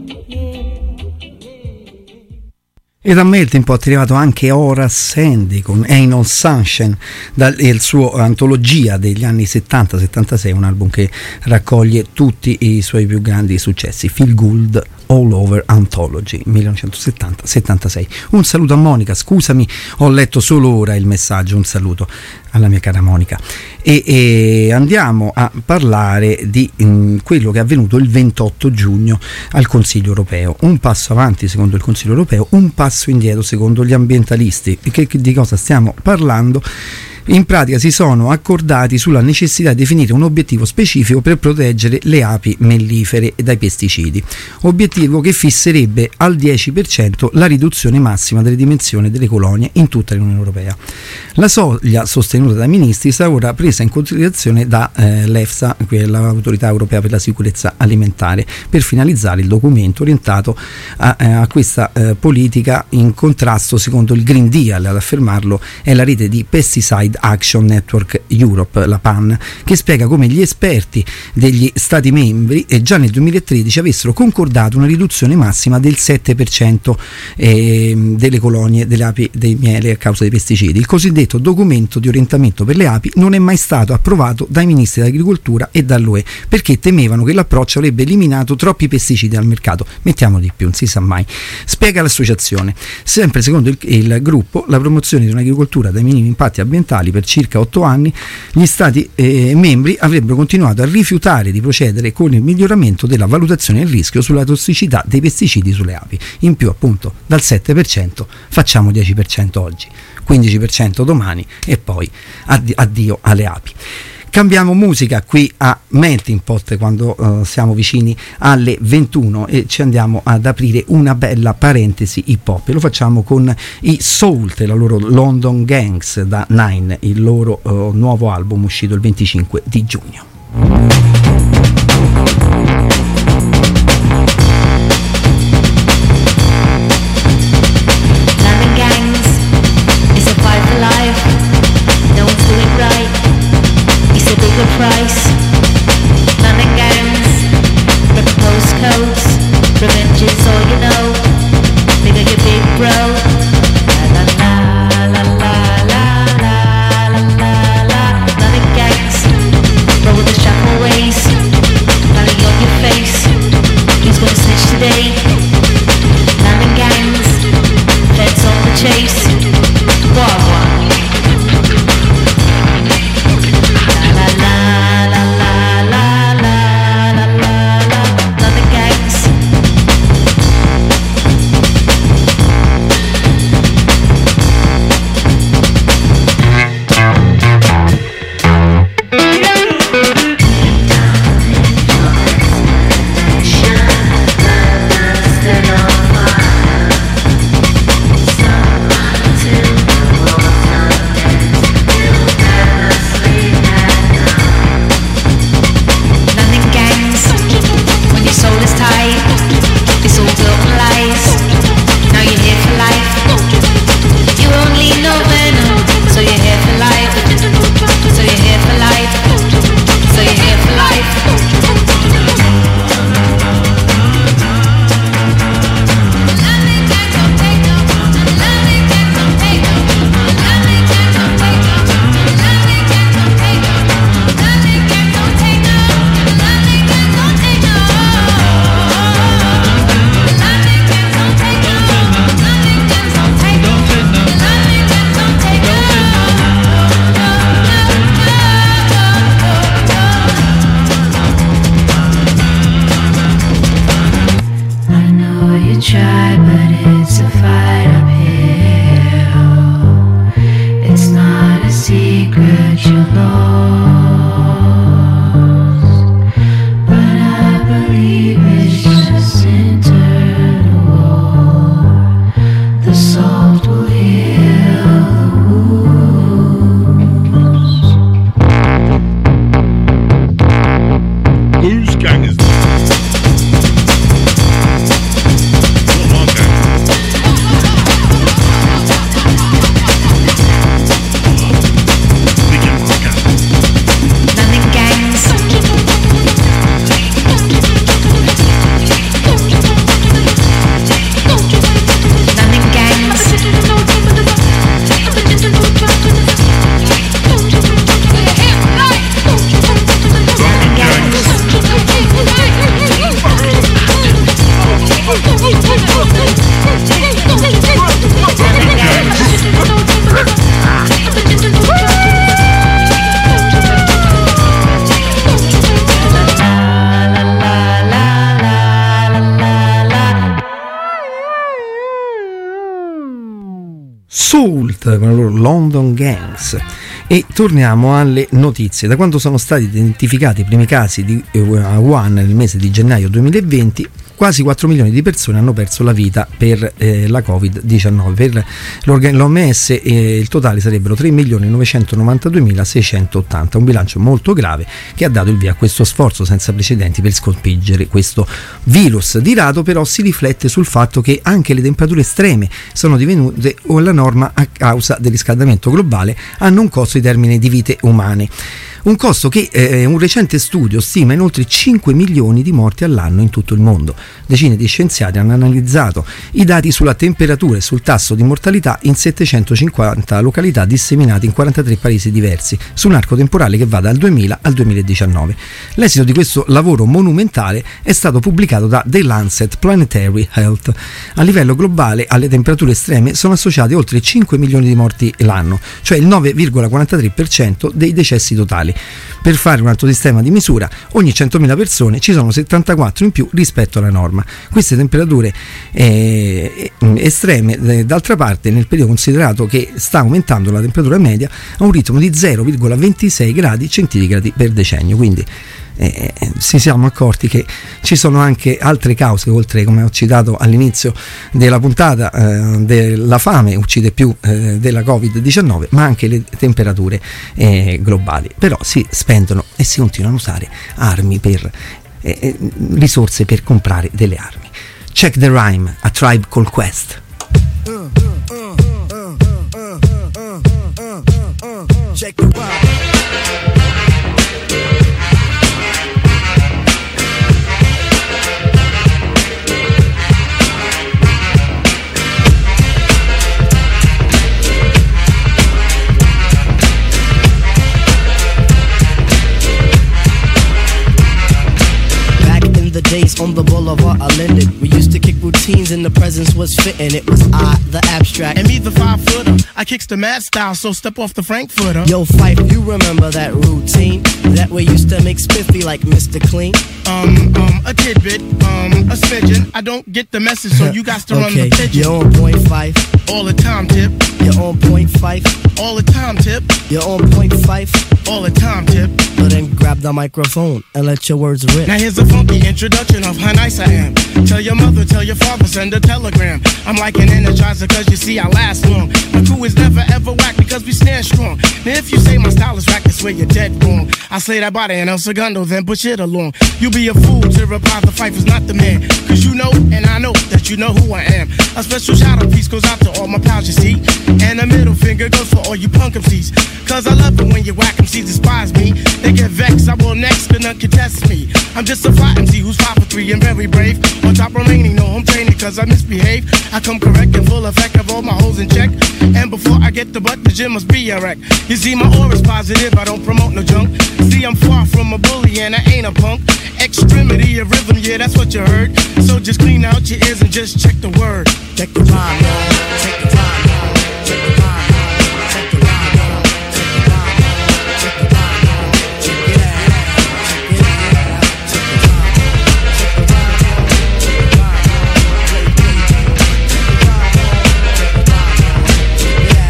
E da Melting Pot è arrivato anche Horace Sandy con Ain't No Sunshine, dal suo antologia degli anni settanta settantasei, un album che raccoglie tutti i suoi più grandi successi, Feel Good All Over Anthology millenovecentosettanta settantasei. Un saluto a Monica, scusami, ho letto solo ora il messaggio, un saluto alla mia cara Monica. E, e andiamo a parlare di mh, quello che è avvenuto il ventotto giugno al Consiglio europeo. Un passo avanti secondo il Consiglio europeo, un passo indietro secondo gli ambientalisti. Che, di cosa stiamo parlando? In pratica si sono accordati sulla necessità di definire un obiettivo specifico per proteggere le api mellifere dai pesticidi, obiettivo che fisserebbe al dieci per cento la riduzione massima delle dimensioni delle colonie in tutta l'Unione Europea. La soglia sostenuta dai ministri sarà ora presa in considerazione da eh, l'EFSA, l'Autorità Europea per la Sicurezza Alimentare, per finalizzare il documento orientato a, a questa eh, politica in contrasto secondo il Green Deal. Ad affermarlo è la rete di Pesticide Action Network Europe, la P A N, che spiega come gli esperti degli Stati membri eh, già nel duemilatredici avessero concordato una riduzione massima del sette per cento eh, delle colonie delle api dei miele a causa dei pesticidi. Il cosiddetto documento di orientamento per le api non è mai stato approvato dai ministri dell'agricoltura e dall'U E perché temevano che l'approccio avrebbe eliminato troppi pesticidi dal mercato. Mettiamo di più, non si sa mai. Spiega l'associazione: sempre secondo il, il gruppo, la promozione di un'agricoltura dai minimi impatti ambientali per circa otto anni, gli Stati eh, membri avrebbero continuato a rifiutare di procedere con il miglioramento della valutazione del rischio sulla tossicità dei pesticidi sulle api. In più, appunto, dal sette per cento facciamo dieci per cento oggi, quindici per cento domani e poi addio, addio alle api. Cambiamo musica qui a Melting Pot quando uh, siamo vicini alle ventuno e ci andiamo ad aprire una bella parentesi hip hop, e lo facciamo con i Salt e la loro London Gangs da Nine, il loro uh, nuovo album uscito il venticinque di giugno. Price, London gangs, but the postcodes, revenge is all you know. Think of your big bro. La la la la la la la la la. London gangs, roll with the shuffle ways, money on your face. Who's gonna snitch today? London gangs, feds on the chase. What one? Shine, burn, burn, on fire. Salt con la loro London Gangs. E torniamo alle notizie. Da quando sono stati identificati i primi casi di Wuhan nel mese di gennaio duemilaventi, quasi quattro milioni di persone hanno perso la vita per eh, la covid diciannove. Per l'O M S eh, il totale sarebbero tre milioni novecentonovantadue-seicentottanta, un bilancio molto grave che ha dato il via a questo sforzo senza precedenti per sconfiggere questo virus. Di rado però si riflette sul fatto che anche le temperature estreme sono divenute la norma a causa del riscaldamento globale, hanno un costo in termini di vite umane. Un costo che eh, un recente studio stima in oltre cinque milioni di morti all'anno in tutto il mondo. Decine di scienziati hanno analizzato i dati sulla temperatura e sul tasso di mortalità in settecentocinquanta località disseminate in quarantatré paesi diversi, su un arco temporale che va dal duemila al duemiladiciannove. L'esito di questo lavoro monumentale è stato pubblicato da The Lancet Planetary Health. A livello globale alle temperature estreme sono associati oltre cinque milioni di morti l'anno, cioè il nove virgola quarantatré per cento dei decessi totali. Per fare un altro sistema di misura, ogni centomila persone ci sono settantaquattro in più rispetto alla norma. Queste temperature eh, estreme, eh, d'altra parte, nel periodo considerato che sta aumentando la temperatura media a un ritmo di zero virgola ventisei gradi centigradi per decennio, quindi Eh, ci siamo accorti che ci sono anche altre cause, oltre, come ho citato all'inizio della puntata, eh, della fame uccide più eh, della covid diciannove, ma anche le temperature eh, globali. Però si spendono e si continuano a usare armi per eh, risorse per comprare delle armi. Check the Rhyme, A Tribe Called Quest. Check the rhyme. The days on the boulevard are Linden. We used to kick routines and the presence was fitting. It was I, the abstract, and me, the five footer. I kicks the mad style, so step off the Frankfurter. Yo, Fife, you remember that routine that we used to make spiffy like Mister Clean? Um, um, a tidbit, um, a smidgen. I don't get the message, so you got to run okay. the pigeon. You're on point five. All the time, tip. You're on point five. All the time, tip. You're on point five. All the time, tip. But then grab the microphone and let your words rip. Now here's a funky introduction of how nice I am. Tell your mother, tell your father, send a telegram. I'm like an energizer cause you see I last long. My crew is never ever whack because we stand strong. Now if you say my style is whack, I swear you're dead wrong. I slay that body and El Segundo, then push it along. You be a fool to reply the fight is not the man. Cause you know and I know that you know who I am. A special shout out piece goes out to all my pals you see. And a middle finger goes for all you punk M Cs. Cause I love it when you whack M Cs despise me. They get vexed, I will next, cause none contest me. I'm just a fly M C who's five for three and very brave. On top remaining, no home training cause I misbehave. I come correct and full effect of all my hoes in check. And before I get the butt, the gym must be a wreck. You see my aura's positive, I don't promote no junk. See I'm far from a bully and I ain't a punk. Extremity of rhythm, yeah that's what you heard. So just clean out your ears and just check the word. Check the rhyme, y'all. Check the rhyme, y'all. Check the rhyme, y'all. Check the rhyme, y'all. Check the rhyme, y'all. Check the rhyme, y'all. Check it out. Check it out. Check the rhyme, y'all. Check the rhyme, y'all. Check the rhyme, y'all. Play, play, play. Check the rhyme, y'all. Check the rhyme, y'all. Check it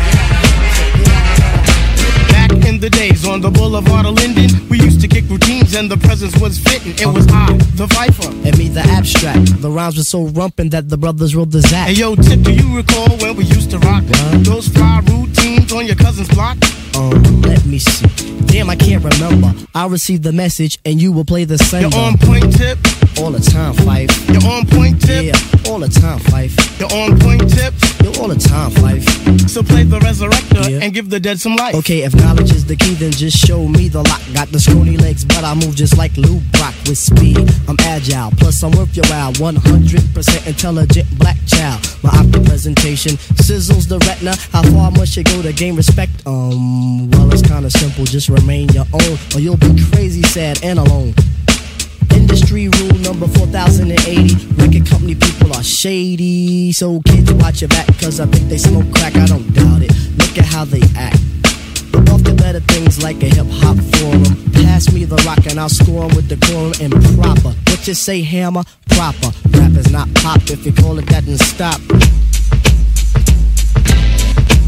out. Check it out. Back in the days on the boulevard of Linden, we used to kick routines and the presence was fitting. It was I, the Viper, and me, the abstract. The rhymes were so rumpin' that the brothers wrote the Zach. Hey yo, Tip, do you recall when we used to rock what? Those fly routines on your cousin's block? Um, let me see. Damn, I can't remember. I'll receive the message and you will play the sender. You're on point, Tip. All the time, Fife. You're on point, Tip. Yeah, all the time, Fife. You're on point, Tip. You're all the time, Fife. So play the resurrector yeah. and give the dead some life. Okay, if knowledge is the key, then just show me the lock. Got the scrawny legs, but I move just like Lou Brock with speed. I'm agile, plus I'm worth your while. one hundred percent intelligent black child. My optic presentation sizzles the retina. How far must you go to gain respect? Um, well, it's kinda simple. Just remain your own, or you'll be crazy, sad, and alone. Industry rule number four thousand eighty. Record company people are shady. So kids watch your back, cause I think they smoke crack. I don't doubt it. Look at how they act. Off the better things like a hip-hop forum. Pass me the rock and I'll score 'em with the quorum and proper. What you say, hammer? Proper. Rap is not pop. If you call it that, then stop.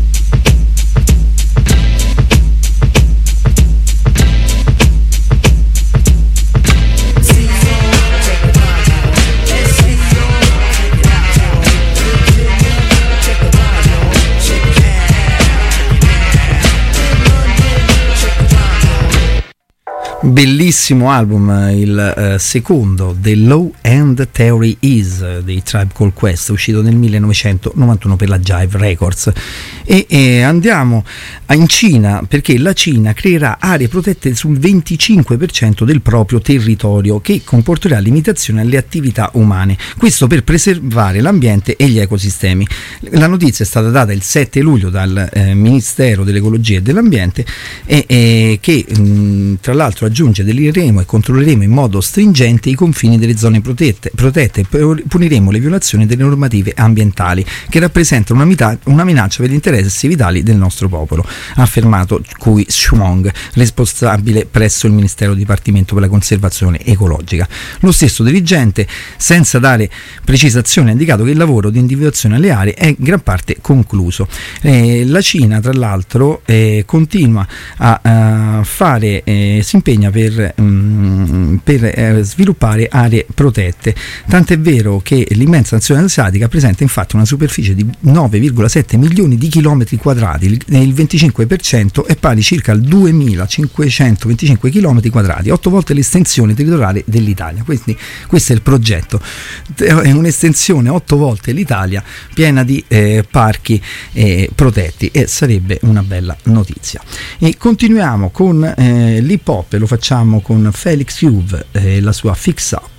Bellissimo album, il eh, secondo, The Law and Theory Is dei Tribe Called Quest, uscito nel millenovecentonovantuno per la Jive Records. E eh, andiamo in Cina, perché la Cina creerà aree protette sul venticinque per cento del proprio territorio, che comporterà limitazioni alle attività umane, questo per preservare l'ambiente e gli ecosistemi. La notizia è stata data il sette luglio dal eh, Ministero dell'Ecologia e dell'Ambiente e eh, che mh, tra l'altro aggiunge: deliremo e controlleremo in modo stringente i confini delle zone protette, protette e puniremo le violazioni delle normative ambientali che rappresentano una, mita- una minaccia per gli interessi vitali del nostro popolo, ha affermato Cui Xuong, responsabile presso il Ministero Dipartimento per la Conservazione Ecologica. Lo stesso dirigente, senza dare precisazione, ha indicato che il lavoro di individuazione alle aree è in gran parte concluso. Eh, la Cina, tra l'altro, eh, continua a, a fare, eh, si impegna per, mh, per eh, sviluppare aree protette, tant'è vero che l'immensa nazione asiatica presenta infatti una superficie di nove virgola sette milioni di chilometri quadrati, il, il venticinque per cento è pari circa al duemilacinquecentoventicinque chilometri quadrati, otto volte l'estensione territoriale dell'Italia. Quindi questo è il progetto, è un'estensione otto volte l'Italia, piena di eh, parchi eh, protetti, e sarebbe una bella notizia. E continuiamo con eh, l'hip hop, e lo facciamo con Felix Juve e la sua Fix Up.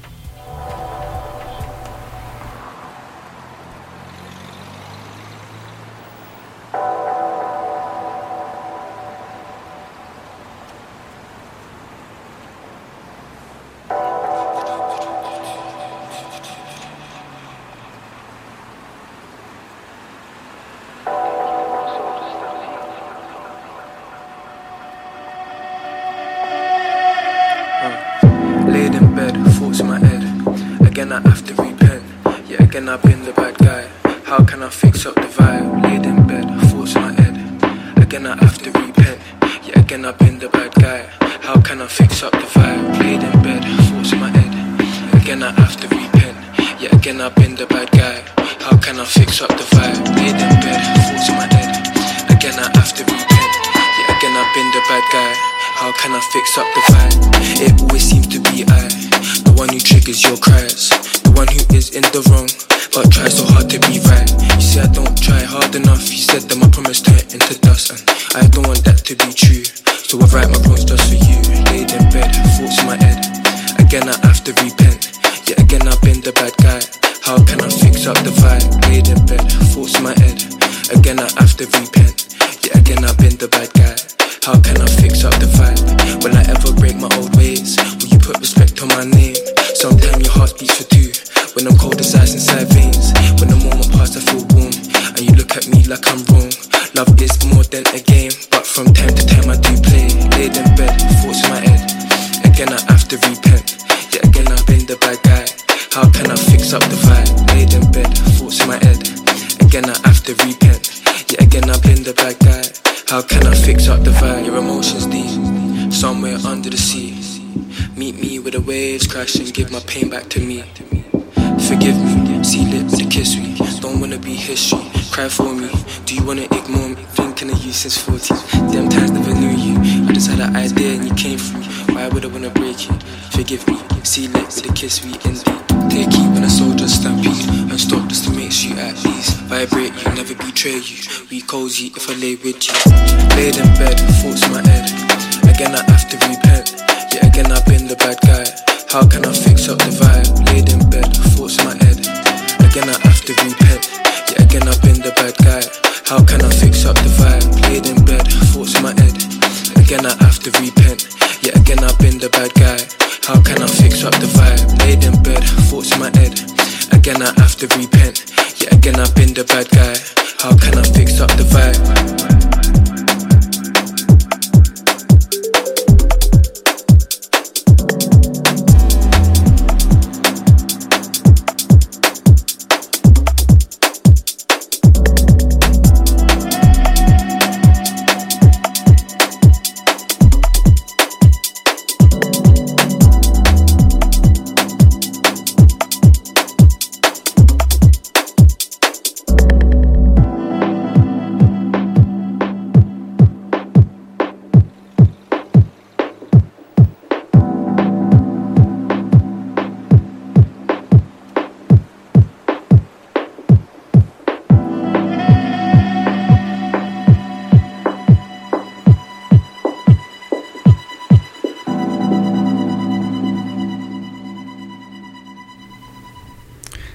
If I lay with you, laid in bed, thoughts in my head. Again I have to repent. Yeah, again I've been the bad guy. How can I fix up the vibe? Laid in bed, thoughts in my head. Again I have to repent. Yeah, again I've been the bad guy. How can I fix up the vibe? Laid in bed, thoughts in my head. Again I have to repent. Yeah, again I've been the bad guy. How can I fix up the vibe? Laid in bed, thoughts in my head. Again I have to repent. Yeah, again I've been the bad guy. How can I fix up the vibe?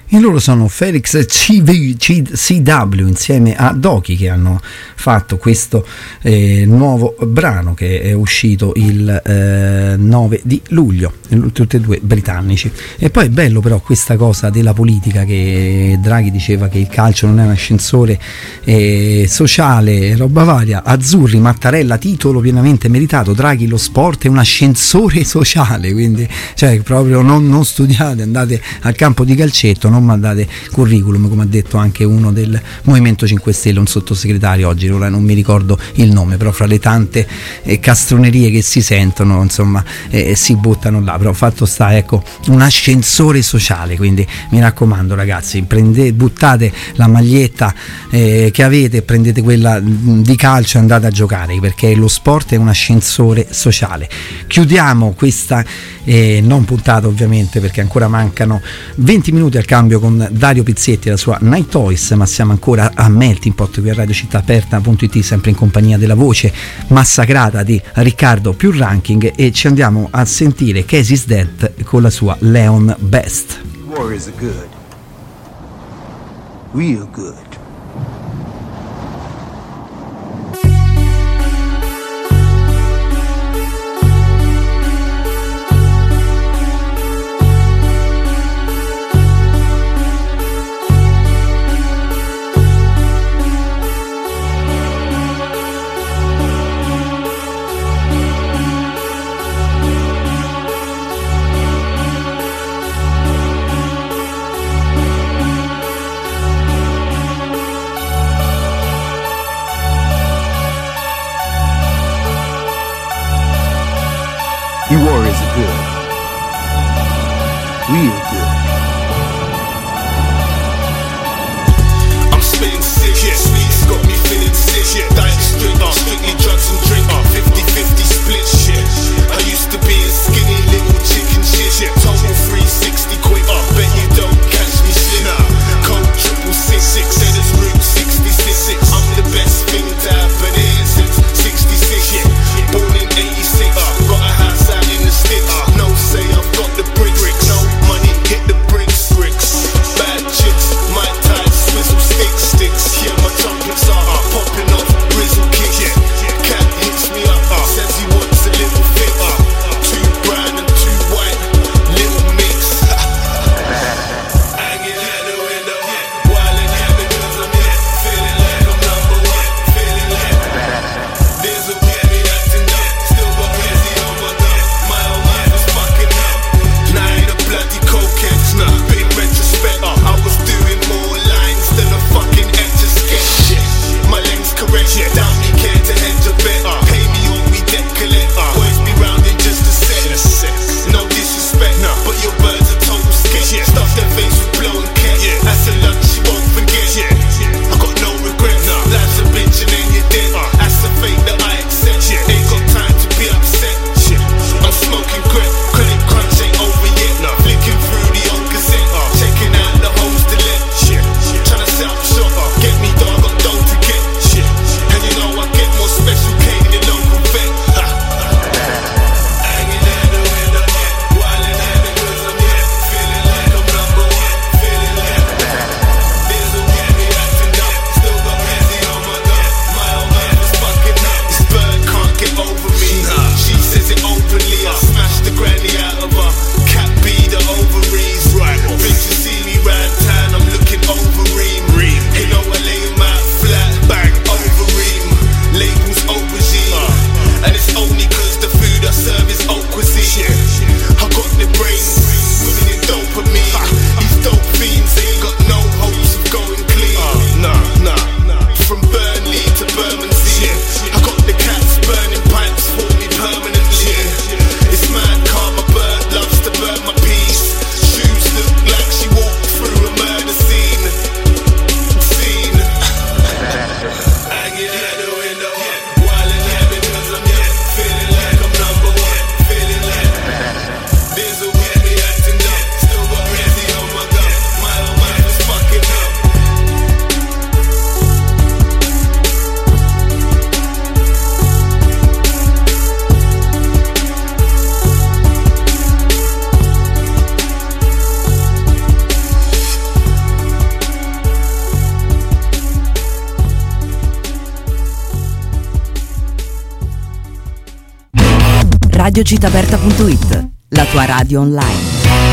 E loro sono Felix C W insieme a Doki, che hanno fatto questo eh, nuovo brano che è uscito il eh, nove di luglio, tutti e due britannici. E poi è bello però questa cosa della politica, che Draghi diceva che il calcio non è un ascensore eh, sociale, roba varia. Azzurri, Mattarella, titolo pienamente meritato. Draghi, lo sport è un ascensore sociale, quindi cioè proprio non, non studiate, andate al campo di calcetto, non mandate curriculum, come ha detto anche uno del Movimento cinque Stelle, un sottosegretario oggi, ora non mi ricordo il nome, però fra le tante eh, castronerie che si sentono, insomma, eh, si buttano là. Però fatto sta, ecco, un ascensore sociale, quindi mi raccomando ragazzi, prendete, buttate la maglietta eh, che avete, prendete quella di calcio e andate a giocare, perché lo sport è un ascensore sociale. Chiudiamo questa eh, non puntata ovviamente, perché ancora mancano venti minuti al cambio con Dario Pizzetti e la sua Night Toys, ma siamo ancora a Melting Pot qui a Radio Città Aperta punto it, sempre in compagnia della voce massacrata di Riccardo più Ranking, e ci andiamo a sentire Casey's Dead con la sua Leon Best. Warriors are good. Real good. radiocitaberta punto it, la tua radio online.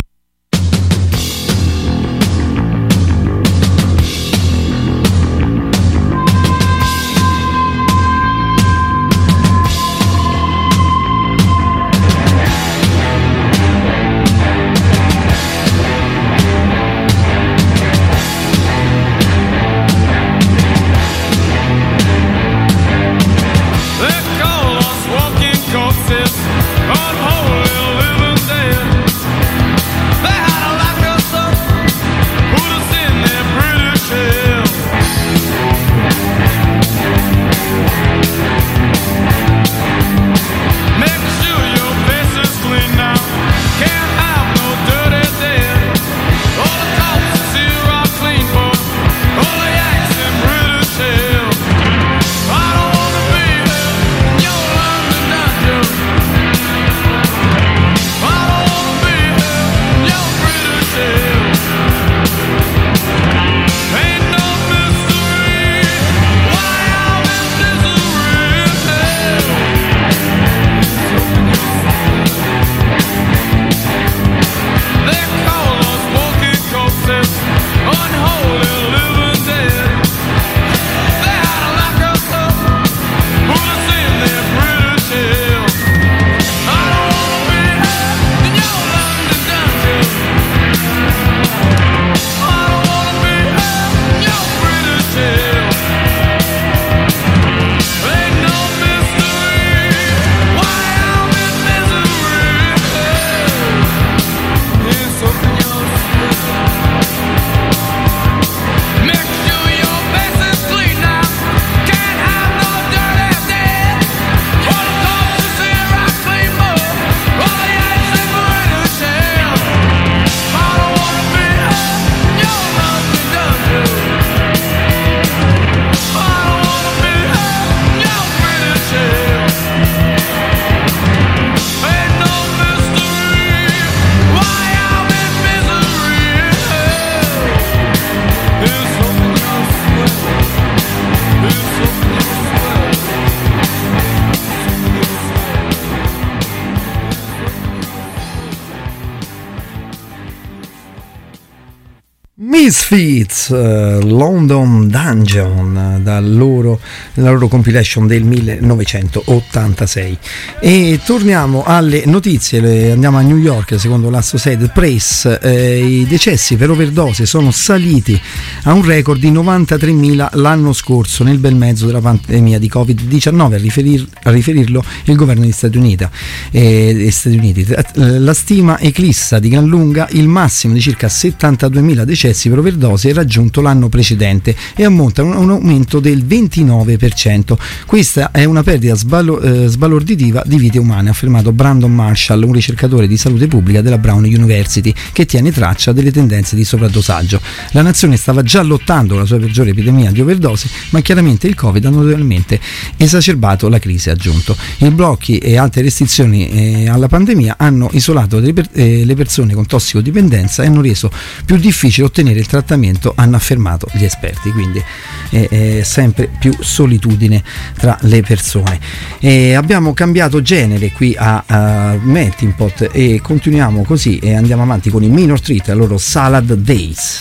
Misfits, uh, London Dungeon, dal loro, dalla loro compilation del millenovecentottantasei. E torniamo alle notizie, le, andiamo a New York. Secondo l'Associated Press eh, i decessi per overdose sono saliti a un record di novantatremila l'anno scorso, nel bel mezzo della pandemia di covid diciannove, a, riferir, a riferirlo il governo degli Stati Uniti. Eh, Stati Uniti. La stima eclissa di gran lunga il massimo di circa settantaduemila decessi per overdose raggiunto l'anno precedente e ammonta a un aumento del ventinove per cento. Questa è una perdita sbalo, eh, sbalorditiva di vite umane, ha affermato Brandon Marshall, un ricercatore di salute pubblica della Brown University che tiene traccia delle tendenze di sovradosaggio. La nazione stava già lottando con la sua peggiore epidemia di overdose, ma chiaramente il Covid ha notevolmente esacerbato la crisi, ha aggiunto. I blocchi e altre restrizioni eh, alla pandemia hanno isolato le, per, eh, le persone con tossicodipendenza e hanno reso più difficile ottenere il trattamento, hanno affermato gli esperti. Quindi è, è sempre più solitudine tra le persone. E abbiamo cambiato genere qui a, a Melting Pot e continuiamo così e andiamo avanti con i Minor Street, la loro Salad Days.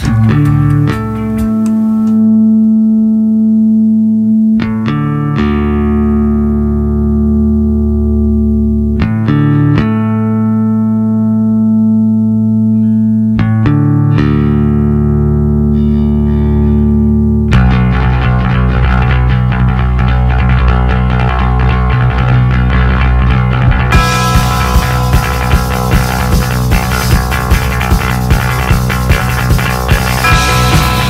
Thank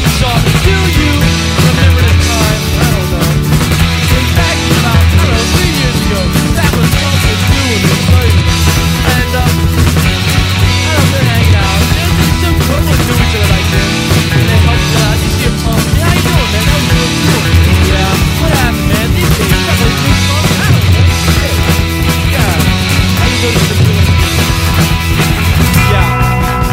getting soft. Do you remember the time? I don't know. In fact, about I don't know three years ago, that was something new and exciting. And uh, I don't know, hanging out. It was so cool. Everyone knew each other like this. And they helped out. You see a pump. Yeah, how you doing, man? That was really cool. Yeah. What happened, man? These days, you got like three songs. I don't know. Shit. Yeah. How you doing with the feeling? Yeah.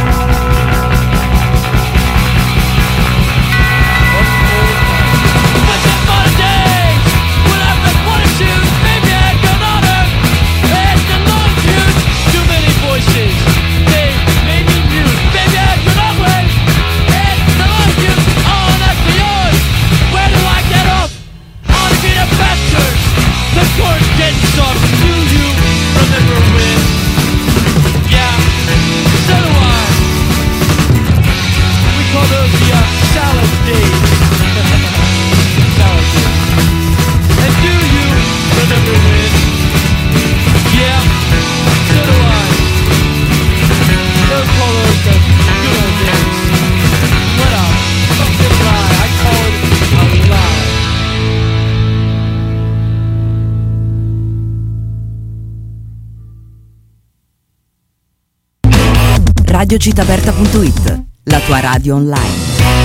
radio città aperta punto it, la tua radio online.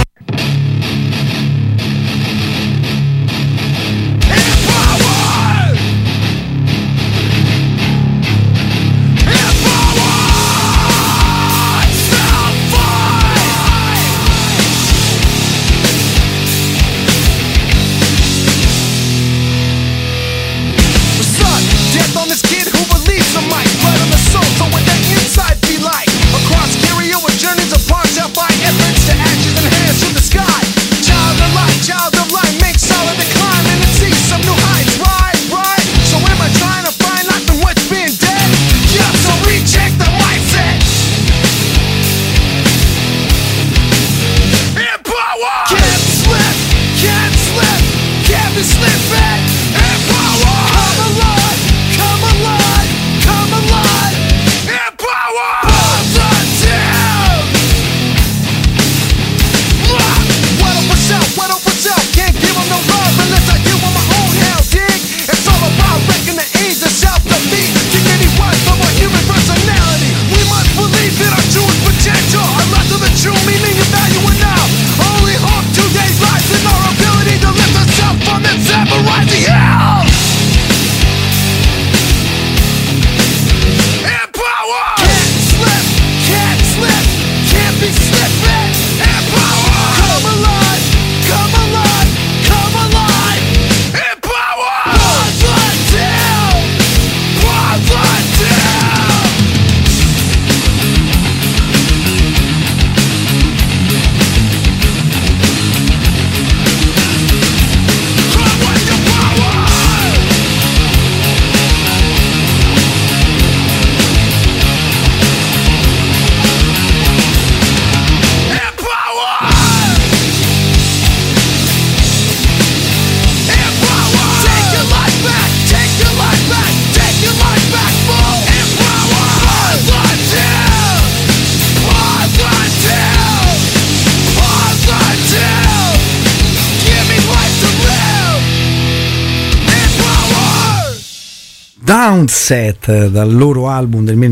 Downset, dal loro album del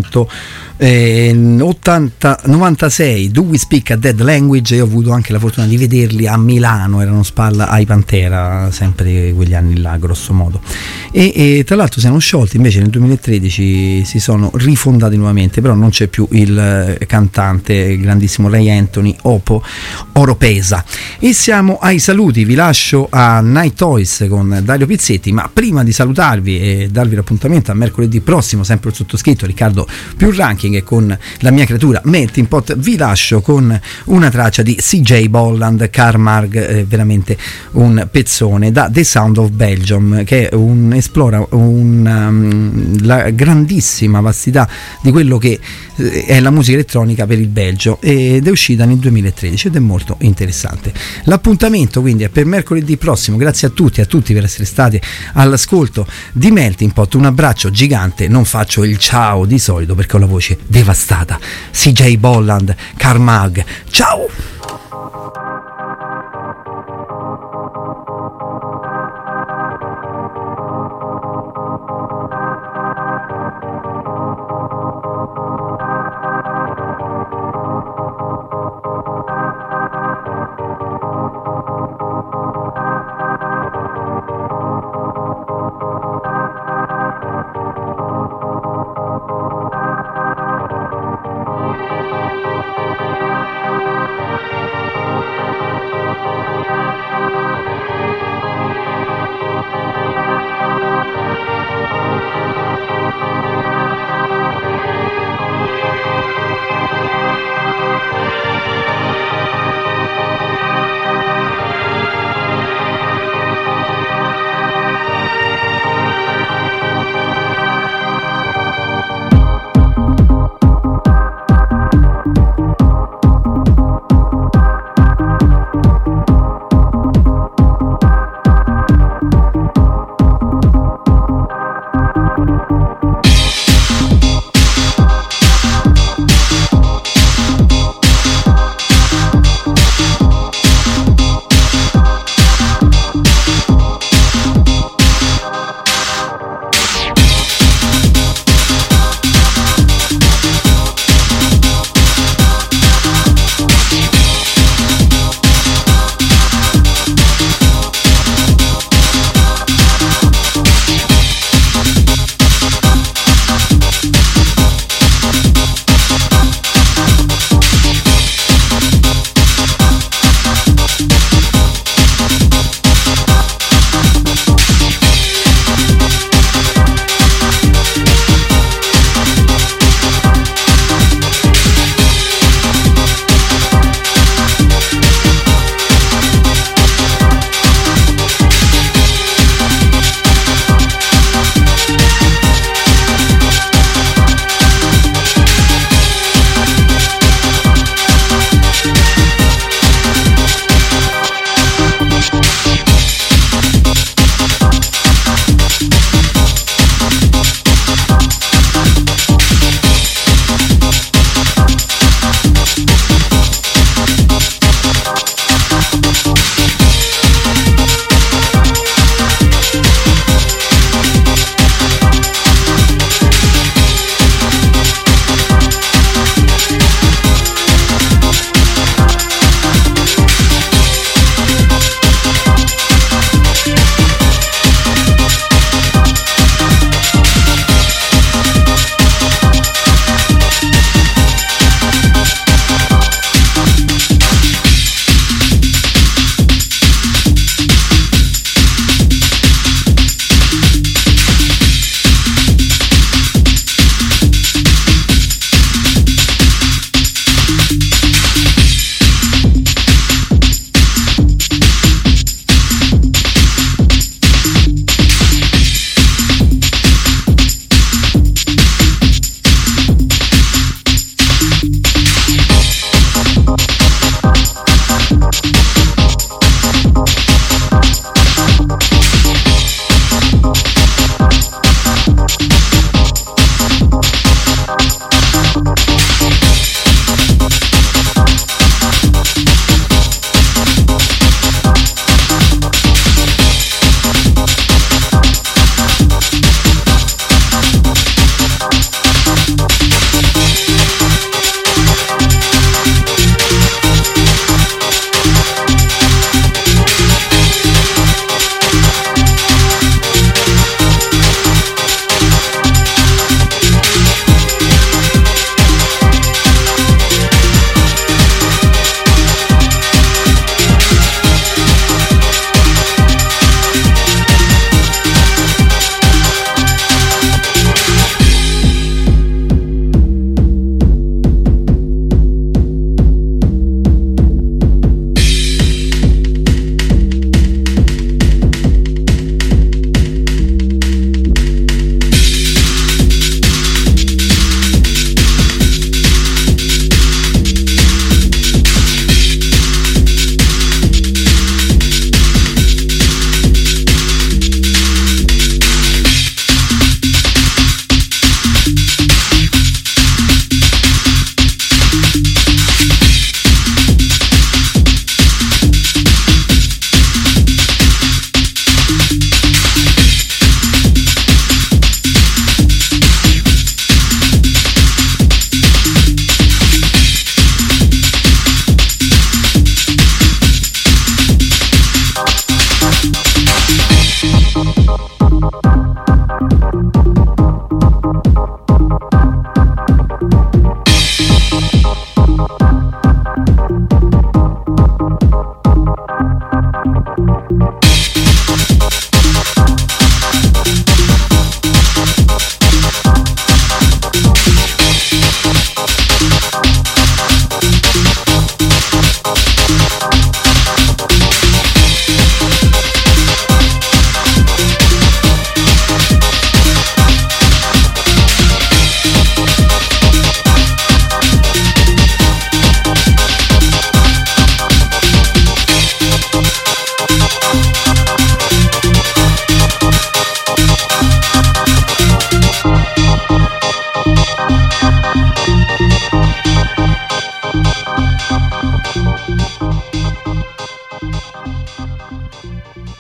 millenovecentonovantasei, Do We Speak a Dead Language. Io ho avuto anche la fortuna di vederli a Milano, erano spalla ai Pantera, sempre quegli anni là grosso modo, e, e tra l'altro si erano sciolti, invece nel duemilatredici si sono rifondati nuovamente, però non c'è più il cantante, il grandissimo Ray Anthony Opo Oropesa. E siamo ai saluti, vi lascio a Night Toys con Dario Pizzetti, ma prima di salutarvi e darvi l'appuntamento a mercoledì prossimo, sempre il sottoscritto Riccardo Più Ranking, e con la mia creatura Melting Pot, vi lascio con una traccia di C J Bolland, Carmarg, eh, veramente un pezzone, da The Sound of Belgium, che è un, esplora un, um, la grandissima vastità di quello che eh, è la musica elettronica per il Belgio, ed è uscita nel duemilatredici ed è molto interessante. L'appuntamento quindi è per mercoledì prossimo. Grazie a tutti, a tutti per essere stati all'ascolto di Melting Pot. Un abbraccio gigante, non faccio il ciao di solito perché ho la voce devastata. C J Bolland, Carmarg, ciao!